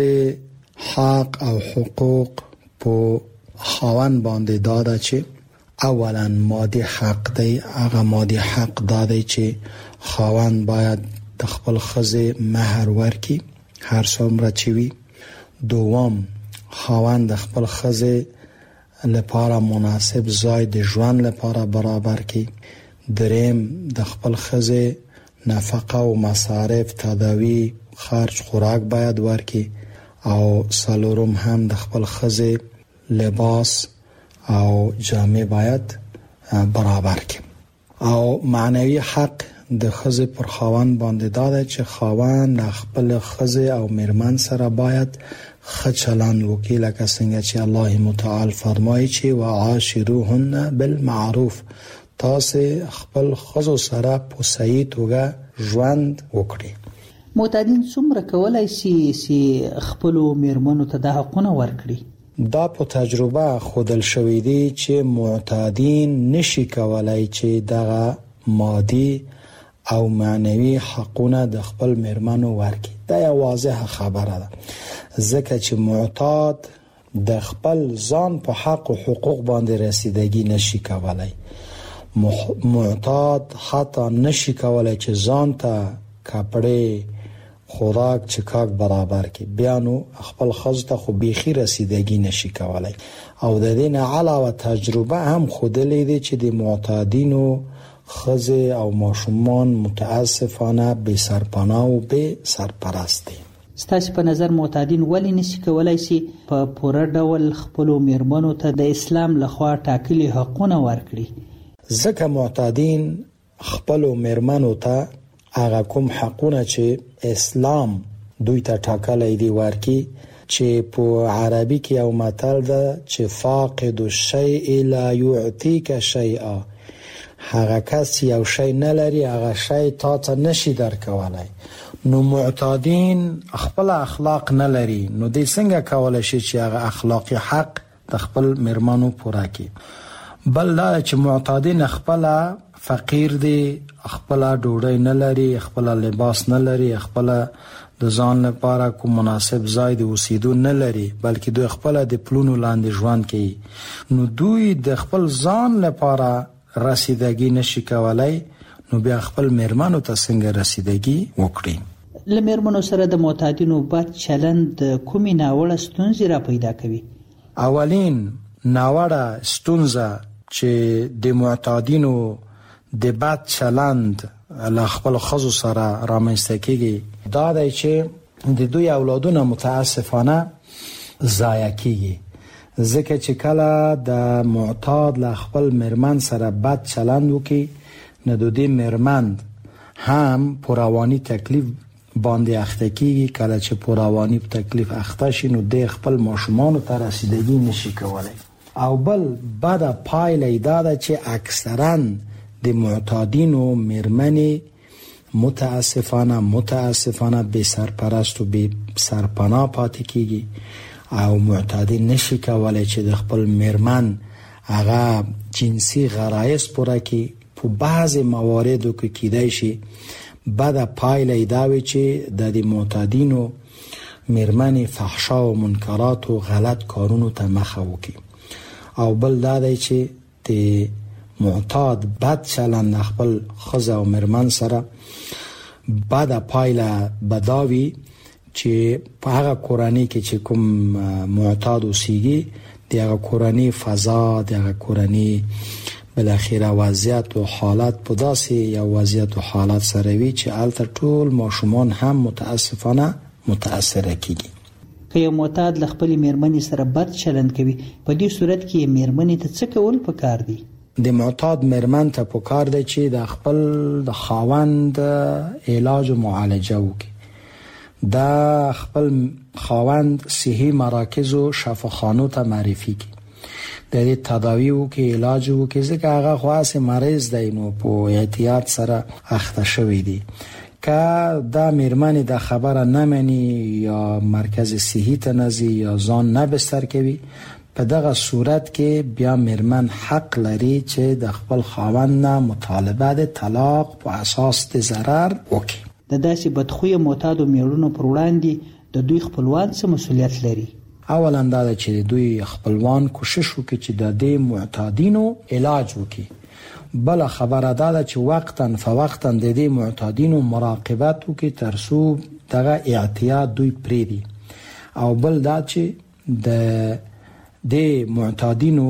ښځې حق او حقوق په خاوند باندې دا ده چې اولا مادي حق دی. هغه مادي حق دا دی چې خاوند باید د خپل ښځې مهر ورکړي هر څومره چې وي. دوم، خاوند د خپل ښځې لپاره مناسب ځای د ژوند لپاره برابر کړي. دریم، د خپل ښځې نفقه او مصارف، تداوی، خرج، خوراک باید ورکړي. او څلورم هم د خپل ښځې لباس او جامې باید برابر کړي. او معنوي حق د ښځې پر خاوند باندې دا دی چې خاوند خپل ښځې او میرمن سره باید ښه چلند وکړي، لکه څنګه چې الله متعال فرمایي چې وعاشروهن بالمعروف، تاسو خپل ښځو سره په صحیح توګه ژوند وکړي. معتادین څومره کولای شي چې خپلو میرمنو ته د حقونه ورکړي؟ دا په تجربه خودل شوی دی چې معتادین نشي کولای چې دغه مادي او معنوي حقونه د خپل میرمنو ورکړي. دا یو واضحه خبره ده، ځکه چې معتاد د خپل ځان په حق او حقوق باندې رسیدگی نشي کولای. معتاد حتی نشي کولای چې ځان ته کپڑے، خوراک، چکاک برابر کی، بیا نو خپل ښځو ته خو بیخي رسیدگی نشي کولای. او د دې نه علاوه تجربه هم ښودلې ده چې د معتادینو ښځې او ماشومان متاسفانه بې سرپناه او بې سرپرست دي. ستاسو په نظر معتادین ولې نشي کولای شي په پوره ډول خپلو میرمنو ته د اسلام لخوا ټاکلي حقونه ورکړي؟ ځکه معتادین خپلو میرمنو ته هغه کوم حقونه چې اسلام دوی ته ټاکلی دی ورکړي، چې په عربي کې یو متل ده چې فاقد الشیء لا یعطیک شیئا، هغه کس یو شی نه لري هغه شی تا ته نشي درکولای. نو معتادین خپل اخلاق نه لري، نو دوی څنګه کولای شي چې هغه اخلاقی حق د خپل میرمنو پوره کړي؟ بل دا چې معتادین خپل فقیر دي، خپل ډوډۍ نه لري، خپل لباس نه لري، خپل د ځان لپاره کوم مناسب ځای د اوسېدو نه لري، بلکې دوی خپل د پلونو لاندې ژوند کوي. نو دوی د خپل ځان لپاره رسیدګي نشي کولای، نو بیا خپل میرمنو ته څنګه رسیدګي وکړي؟ له میرمنو سره د معتادینو بد چلند کومې ناوړه ستونزې را پیدا کوي؟ اولین ناوړه ستونزه چې د معتادینو د بد چلند له خپل ښځو سره رامنځته کیږي دا دی چې د دوی اولادونه متاسفانه ضایع کیږي، ځکه چې کله د معتاد له خپل میرمن سره بد چلند وکړي نو د دې میرمن هم په رواني تکلیف باندې اخته کیږي. کله چې په رواني تکلیف اخته شي نو د خپل ماشومانو ته رسیدګي نشي کولای. او بل بد پایله دا ده چې اکثرا د معتادینو میرمنې متاسفانه متاسفانه بے سرپرست و بے سرپناه پاتې کیږي او معتادین نشي کولای چې د خپل میرمن هغه جنسي غرایز پوره کړي. په بعض مواردو کې کیدای شي بعد پایله دا وي چې د معتادینو میرمنې فحشا او منکرات او غلط کارونو ته مخه وکړي. او بل دا دی چې د معتاد بد چلند خپل ښځه او میرمن سره بعد پایله بداوي چې په هغه کورنۍ کې چې کوم معتاد اوسېږي د هغه کورنۍ فضا د هغه کورنۍ بالاخره وضعیت او حالت په داسې یو وضعیت او حالت سره وي چې البته ټول ماشومان هم متاسفانه متاثر کیږي. که یو معتاد له خپل میرمنې سره بد چلند کوي په دې صورت کې میرمنې ته څه کول پکار دي؟ د معتاد میرمن ته پکار دی چې د خپل د خاوند علاج او معالجه وکړي، د خپل خاوند صحي مراکز او شفاخانو ته معرفي کړي، د دې تداوی وکړي، علاج وکړي، ځکه هغه خاص مریض دی نو په احتیاط سره اخته شوی دی. که دا میرمن د خبره نمني یا مرکز صحي ته نزي یا ځان نه بستر کوي، په دغه صورت کې بیا میرمن حق لري چې د خپل خاوند نه مطالبه د طلاق په اساس د ضرر وکړي. د داسې بدخویه معتادو میړونو پر وړاندې د دوی خپلوان څه مسؤلیت لري؟ اولا دا چې دوی خپلوان کوشش وکړي چې د دې معتادینو علاج وکړي. بل خبره دا چې وقتا فوقتا د دې معتادینو مراقبت وکړي تر څو دغه اعتیاد دوی پریدي. او بل دا چې د د معتادینو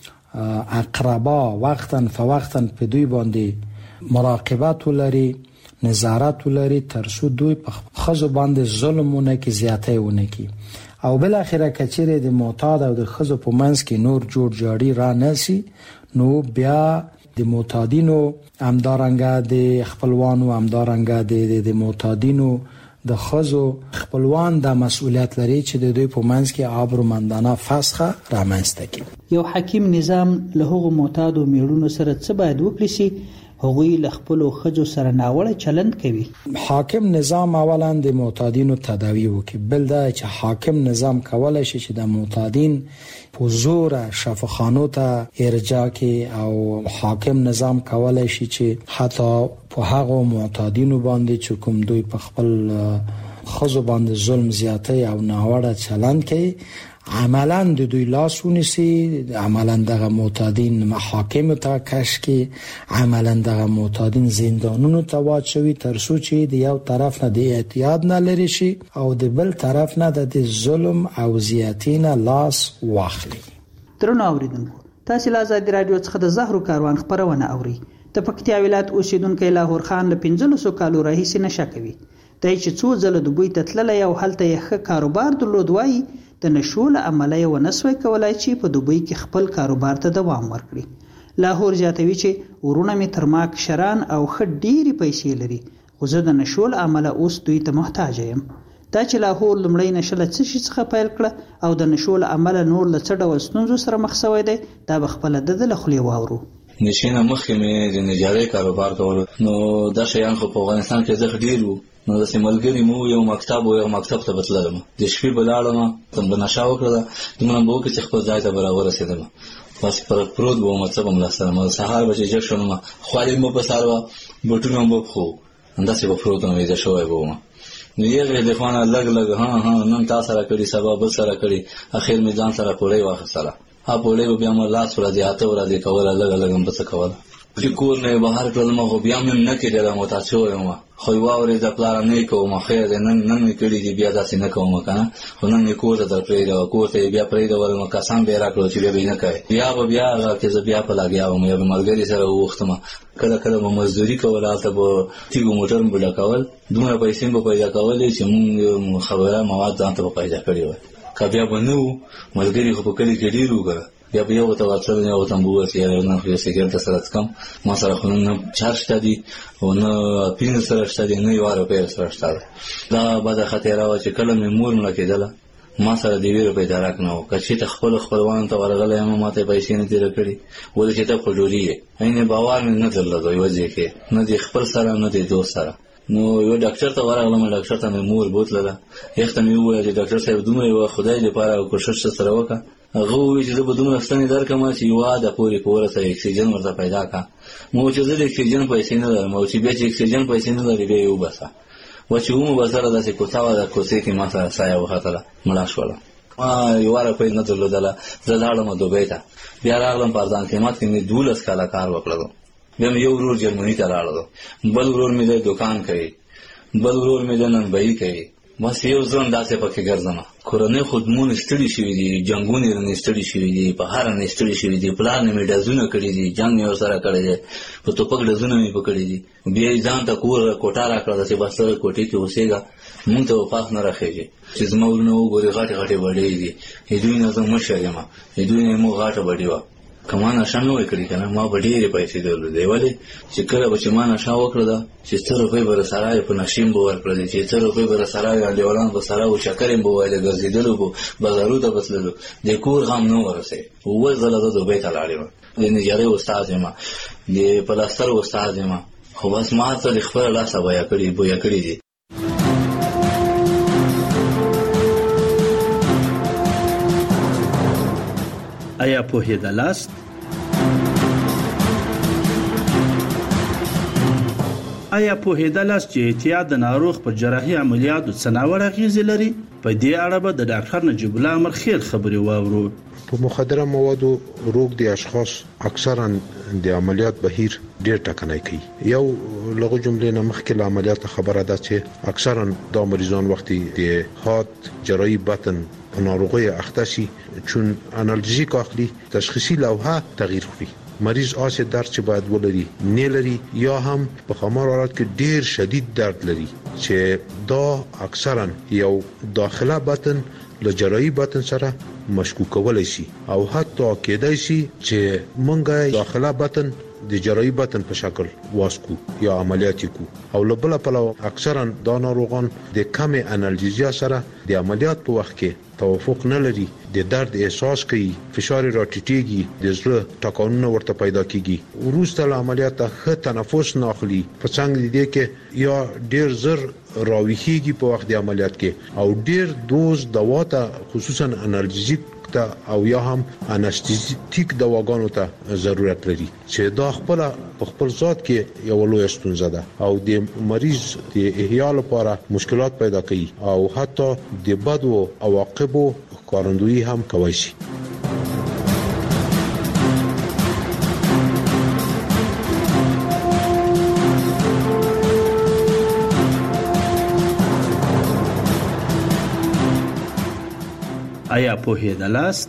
اقربا وقتا فوقتا په دوی باندې مراقبت ولري، نظارت ولري تر څو دوی په خزو باندې ظلمونه کې زیاته ونه کی. او بل اخره کچره د معتاد او د خزو په منځ کې نور جوړ جاړي را نسی نو بیا د معتادینو همدارنګه د خپلوانو همدارنګه د د معتادینو د خزو خپلوان د مسؤلیت لري چې د دوی په منځ کې آبرومندانه فسخه رامنځته کړي. یو حکیم نظام له هغو معتادو میړونو سره څه باید وکړي چې هغوی له خپلو ښځو سره ناوړه چلند کوي؟ حاکم نظام اولا د معتادینو تداوی وکړي، بل دا چې حاکم نظام کولای شي چې د معتادین په زور شفاخانو ته ارجاع کړي، او حاکم نظام کولای شي چې حتی په هغه معتادینو باندې چې کوم دوی په خپل خزو باندې ظلم زیاته او ناوړه چلند کوي عملاً د دوی لاس ونیسي، عملاً دغه معتادین محاکم ته کش کی، عملاً دغه معتادین زندانونو ته واچوي تر څو چې د یو طرف نه د اعتیاد نه لري شي او د بل طرف نه د ظلم او زیاتینه لاس واخلي. درنو اوریدونکو، تاسو له آزادي رادیو څخه د زهرو کاروان خبرونه اوري. د پکتیا ولایت اوسیدونکو لاهور خان له پنځلسو کالو راهیسې نشه کوي. دای چې څو ځله دوی ته تللی او هلته یې ښه کاروبار درلود، وایي د نشو له امله یې ونه سوی کولای چې په دوبۍ کې خپل کاروبار ته دوام ورکړي. لاهور زیاتوي چې ورونه مې تر ما کشران او ښه ډېرې پیسې لري، خو زه د نشو له امله اوس دوی ته محتاج یم. دا چې لاهور لومړی نشه له څه شي څخه پیل کړه او د نشو له امله نور له څه ډول ستونزو سره مخ شوی دی، دا به خپله د ده له خولې واورو. نشینه مخکې مې د نجارۍ کاروبار کولو، نو دا شیان خو په افغانستان کې زه ډېر وو. نو داسې ملګري مو یو مکتب و، یو مکتب ته به تللم، د شپې به لاړم، به نشه وکړله، دومره به وکړې چې خپل ځای ته به راورسېدم. بس پر پروت به وم، څه به م لاسته رم، سهار به چې جګ شوم، خوالي مې به په سر وه، بوټونه مې به پښو، همداسې به پروت وم، ویده شوی به وم. نو یغې د خوانه لږ لږ ها ها نن تا سره کړي، سبا بل سره کړي، اخر مې ځان سره پوړۍ واخیستله. ها پوړۍ به بیا مې لاس ورځې اته ورځې کوله، لږه لږه م به څه کوله. چې کور نه یې بهر کړلم، خو بیا مې نه کېدله، متعصب شوی وم. خو یې واورېده پلاره نه یې کوم، خیر دی، نن نن مې کړي دي، بیا داسې نه کوم که نه، خو نن مې کور ته در پرېږده، کور ته یې بیا پرېږدولم، قسم به یې را کړو چې بیا به یې نه کوې. بیا به بیا هغه کې زه بیا په لګیا وم، یا به ملګري سره ووښتم، کله کله به مزدوري کوله، هلته به تیږو موټر مې به ډکول، دومره پیسې مې به پیدا کولې چې مونږ خبره مواد ځان ته به پیدا کړي وای. که بیا به نه وو، ملګري خو په کلي کې ډېر وو که نه، بیا به یو ته ورتلل، یو ته م به وویل یاره نن خو یو سګرټ سره څکم، ما سره خو نه چار شته دي او نه پینځه سره شته دي، نه یوه روپۍ سره شته ده. دا بده خطیره وه چې کله مې مور مړه کېدله، ما سره د یوې روپۍ درک نه و. که چېرته خپلو خپلوانو ته ورغلی یم، ما ته یې پیسې نه تېره کړي، ولې چې ته خو ډولي یې. عین باور مې نه درلود یوه ځای کې، نه د خپل سره نه د دوست سره. نو یو ډاکټر ته ورغلم، ډاکټر ته مې مور بوتلله، یخ ته مې وویل چې ډاکټر صاحب دومره یوه خدای دپاره کوښښ سره وکړه. هغه وویل چې زه به دومره ستنې درکړم چې یوه عاده پورې په ورسه اکسیجن ورته پیدا کړه. ما وویل چې زه د اکسیجن پیسې نه لرم، او چې بیا چې اکسیجن پیسې نه لري بیا یې وباسه. و چې ومو بسره داسې کوڅه وه، د کوڅې کې ما سره سایه وختله، مړه شولم. ما یوه روپۍ نه درلودله، زه لاړم دوبۍ ته، بیا راغلم په ارزان قیمت کې مې دولس کاله کار وکړلو. بیا مې یو ورور جرمني ته لاړلو، بل ورور مې دی دوکان کوي، بل ورور مې دی ننبهي کوي. بس یو ځان داسې پکې ګرځم. کورنۍ خدمونه ستړي شوي دي، جنګونه یې رانې ستړي شوي دي، په هر رانې ستړي شوي دي، پلار نه مې ډزونه کړي دي، جنګ مې ورسره کړی دی، په ټوپک ډزونه مې پکړي دي. بیا یې ځان ته کور کوټه راکړه چې بس ته کوټې کې اوسېږه، مونږ ته به پاس نه راخېږي. چې زما ورونه وګورې غټې غټې بډې دي، د دوی نه زه مشر یم، د دوی نه مو غټه بډې وه. که ما نشه نه وای کړي که نه، ما به ډېرې پیسې درلودې. ولې چې کله به چې ما نشه وکړله، چې څه روپۍ به راسره وې، په نشې م به ورکړلې، چې څه روپۍ به راسره وې، انډیوالان به سره وو، شکر یې به وایله، ګرځېدلو به، بازارو ته به تللو، د کور غم نه ورسېد. اووه ځله زه دوبۍ ته لاړ یم، د نجارۍ استاد یم، د پلستر استاد یم، خو بس ما ته د خپله لاسه بویه کړي بویه کړي دي. آیا پوهېدلاست؟ آیا پوهېدلاست چې احتیاط د ناروغ په جراحي عملیاتو څه ناوړه اغېزې لري؟ په دې اړه به د ډاکټر نجیب الله امرخیل خبرې واورو. په مخدره موادو روغ دي اشخاص اکثرا د عملیات بهیر ډېر ټکنی کوي. یو لغو جملې نه مخکې له عملیات خبره ده چې اکثرا دا مریضان وختي د هات جراحي بطن په ناروغۍ اخته شي، چون انالژیک اخلي، تشخیصي لوحه تغییر کړي، مریض آسې درد چې باید ولري نه لري، یا هم په خمار حالت کې ډیر شدید درد لري چې دا اکثرا یو داخله بطن له جراحي بطن سره مشکوک کولای شي، او حتی کېدای شي چې مونږه داخله بطن د جراحي بطن په شکل واسکو یا عملیات کو. او له بل پلو اکثرا دا ناروغان د کم انالژیزیا سره د عملیات په وخت کې توافق نه لري، د درد احساس کوي، فشار راټیټيږي، د زړه ټکانونه ورته پیدا کیږي، وروسته له عملیات ښه تنفس نه اخلي، په څنګه دي کې یا ډیر زر راويخيږي په وخت د عملیات کې، او ډیر دوز دوا ته خصوصا انالژیک او یا هم انستیزیک دواګانو ته ضرورت لري، چې دا خپل په خپل ذات کې یو لوی ستونزه ده او د مریض د احیا لپاره مشکلات پیدا کوي، او حتی د بدو عواقبو ښکارندویي هم کوي شي. آیا پوهېدلاست؟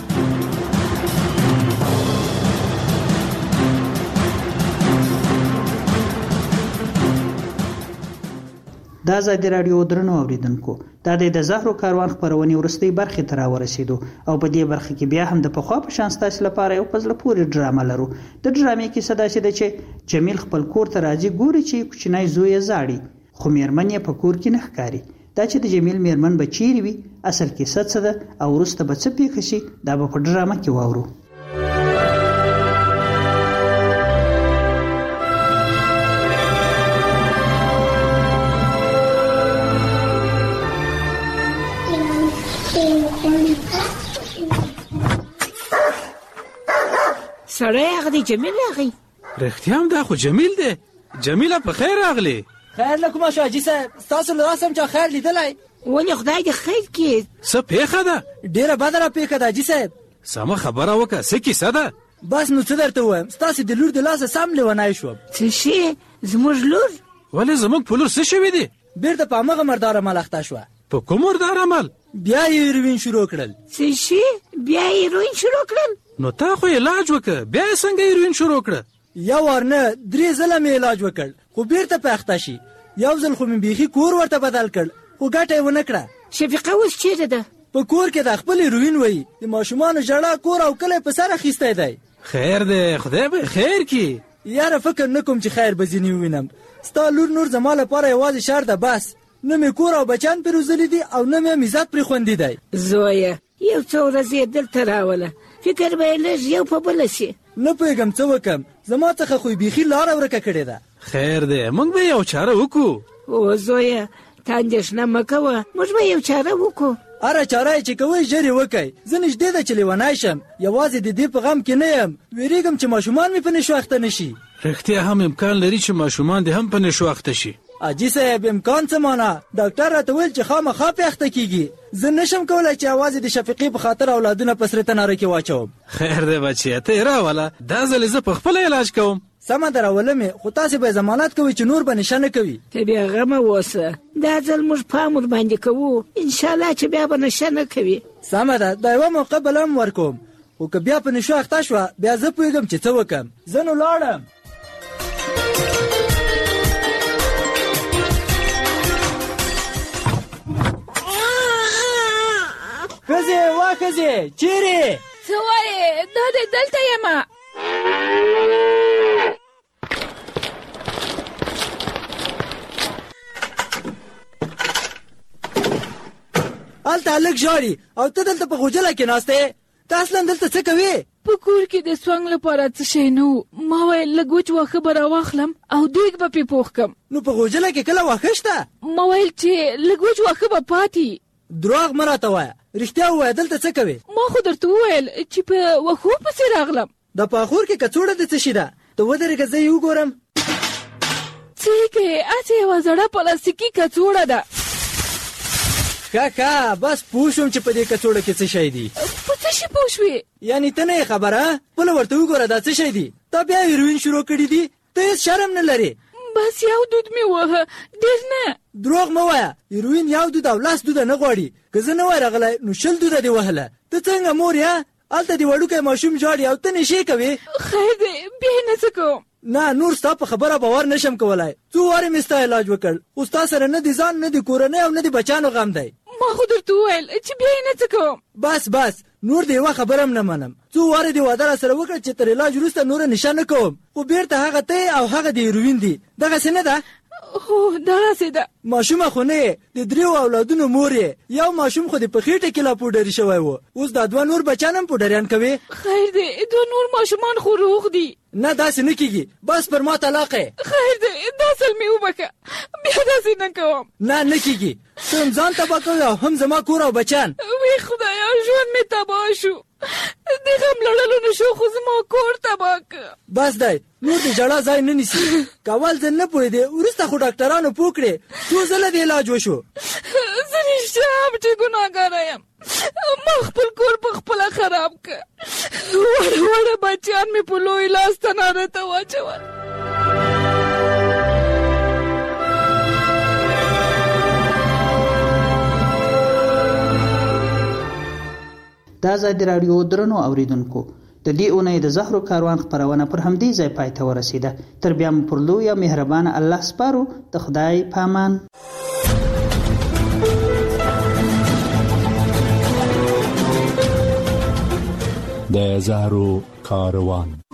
د ازادي راډیو درنو اوریدونکو، دا د زهرو کاروان خبرونې ورستۍ برخې ته راورسېدو، او په دې برخه کې بیا هم د پخوا په شان ستاسو لپاره یو په زړه پورې ډرامه لرو. د ډرامې کیسه داسې ده چې جمیل خپل کور ته راځي، ګوري چې کوچنی زوی یې زاړي، خو میرمن یې په کور کې نه ښکاري. دا چې د جمیل میرمن به چیرې وي، اصل کیسه څه ده او وروسته به څه پیښه شي، دا به په ډرامه کې واورو. سړی هغه دی جمیل راغی. رښتیا هم دا خو جمیل دی. جمیله په خیر راغلی. خیر له کومه شو حاجي صاحب؟ ستاسو له راسم چا خیر لیدلی؟ ولې خدای دې خیر کړي. څه پیښه ده؟ ډېره بده را پیښه ده حاجي صاحب. سمه خبره وکړه، څه کیسه ده؟ بس نو څه درته ووایم، ستاسې د لور د لاسه سم لیونی شوم. څه شي؟ زموږ لور؟ ولې زموږ په لور څه شوي دي؟ بېرته په همغه مردار عمل اخته شوه. په کوم مردار عمل؟ بیا یې هیروین شروع کړل. څه شي؟ بیا یې هیروین شروع کړل؟ نو تا خو علاج وکړه، بیا یې څنګه هیروین شروع کړه؟ یو وار نه درې ځله مې علاج وکړ، خو بېرته په اخته شي. یو ځل خو مې بیخي کور ورته بدل کړ، خو ګټه یې ونه کړه. شفیقه اوس چیرته ده؟ په کور کې د خپل هیروین وایي د ماشومانو ژړا کور او کلی په سر اخیستی دی. خیر دی، خدای به خیر کړي. یاره فکر نه کوم چې خیر به ځینې ووینم. ستا لور نور زما لپاره یوازې شر ده بس. نه مې کور او بچیان پرې روزلي دي او نه مې عزت پرې خوندي دی. زویه یو څو ورځې دلته راوله، فکر به یې لږ یو په بله شي. نه پوهېږم څه وکړم، زما څخه خو بیخي لاره ورکه کړې ده. خیر دی، موږ به یو چاره وکړو. او زویه ته اندېښنه مه کوه، موږ به یو چاره وکړو. هره چاره یې چې کوئ ژر یې وکئ. زه نږدې ده چې لیونی شم، یوازې د دې په غم کې نه یم. ویرېږم چې ماشومان مې په نشو اخته نه شي. رښتیا هم امکان لري چې ماشومان دې هم په نشو اخته شي. حاجي صاحب امکان څه مانه؟ ډاکټر راته ویل چې خامخا پې اخته کېږي. زه نشم کولی چې یوازې د شفیقې په خاطر اولادونه په سره تناره کې واچوم. خیر دی بچیه، ته یې راوله، دا ځل زه په خپله علاج کوم. سمه ده راوله مې، خو تاسې به یې ضمانت کوئ چې نور به نشه نه کوي. ته بیا غمه اوسه، دا ځل موږ پام ورباندې کوو، انشاءالله چې بیا به نشه نه کوي. سمه ده، دا یوه موقع بله هم ورکوم، خو که بیا په نشو اخته شوه بیا زه پوهېږم چې څه وکړم. زه نو لاړم. ښځې وا ښځې چیرې؟ څه وایې؟ دا دی دلته یمه. هلته هلک ژاړي او ته دلته په غوجله کې ناسته یې. ته اصلا دلته څه کوې؟ په کور کې د سونګ لپاره څه شی نه و. ما ویل لږ وچ واښه به راواخلم او دیګ به پې پوخ کړم. نو په غوجله کې کله واښه شته؟ ما ویل چې لږ وچ واښه به پاتې. دروغ مه راته وایه، رښتیا ووایه دلته څه کوې؟ ما خو درته وویل چې په واښو پسې راغلم. د پاخور کې کڅوړه د څه شي ده؟ ته ودرېږه زه یې وګورم. څه یې کوې؟ هسې یوه زړه پلاستیکي کڅوړه ده. ښه ښه بس پوه شوم چې په دې کڅوړه کې څه شی دی. په څه شي پوه شوې؟ یعنې ته نه یې خبره؟ خپله ورته وګوره دا څه شی دی. تا بیا هیروین شروع کړي دي؟ ته هېڅ شرم نه لرې. بس یو دود مې وهه، ډېر نه. دروغ مه وایه، هیروین یو دود او لاس دوده نه غواړي. که زه نه وای راغلی نو شل دوده دې وهله. ته څنګه مور یې؟ هلته دې وړوکی ماشوم ژاړي او ته نشې کوې. خیر دی، بیا یې نه څه کوم. نه نور ستا په خبره باور نشم کولی. څو وارې مې ستا علاج وکړ، خو ستا سره نه د ځان نه د کورنۍ او نه د بچیانو غم دی. ما خو درته وویل چې بیا یې نه څه کوم. بس بس نور د یوه خبره هم نه منم. څو وارې دې واده راسره وکړه چې تر علاج وروسته نوره نشه نه کوم، خو بیرته هغه ته او هغه د هیروین دي. دغسې نه ده؟ هو دغسې ده. ماشومه خو نه یې، د دریو اولادونو مور یې. یو ماشوم خو دې په خېټه کې لا پوډري شوی و، اوس دا دوه نور بچیان هم پوډریان کوي. خیر دی، دوه نور ماشومان خو روغ دي. نه داسې نه کېږي، بس پر ما طلاق یې. خیر دی، دا ځل مې وبښه، بیا داسې نه کوم. نه نه کېږي، ته هم ځان تباه کوې او هم زما کور او بچیان. وی خدایا ژوند مې تباه شو، د غم لړلو نه شو، خو زما کور تباه که. بس دی نور د ژړا ځای نه نیسي. که اول ځل نه پوهېدې وروسته خو ډاکټرانو پوه کړې، څو ځله د علاج وشو. زه رښتیا هم چې ګناهګاره یم، ما خپل کور په خپله خراب که. وړه وړه بچیان مې په لوی لاس تناره ته واچول. د ازادي راډیو درنو اوریدونکو، د دې اونۍ د زهرو کاروان خپرونه پر همدې ځای پای ته ورسېده. تر بیا مو پر لوی او مهربانه الله سپارو. د خدای په امان. د زهرو کاروان.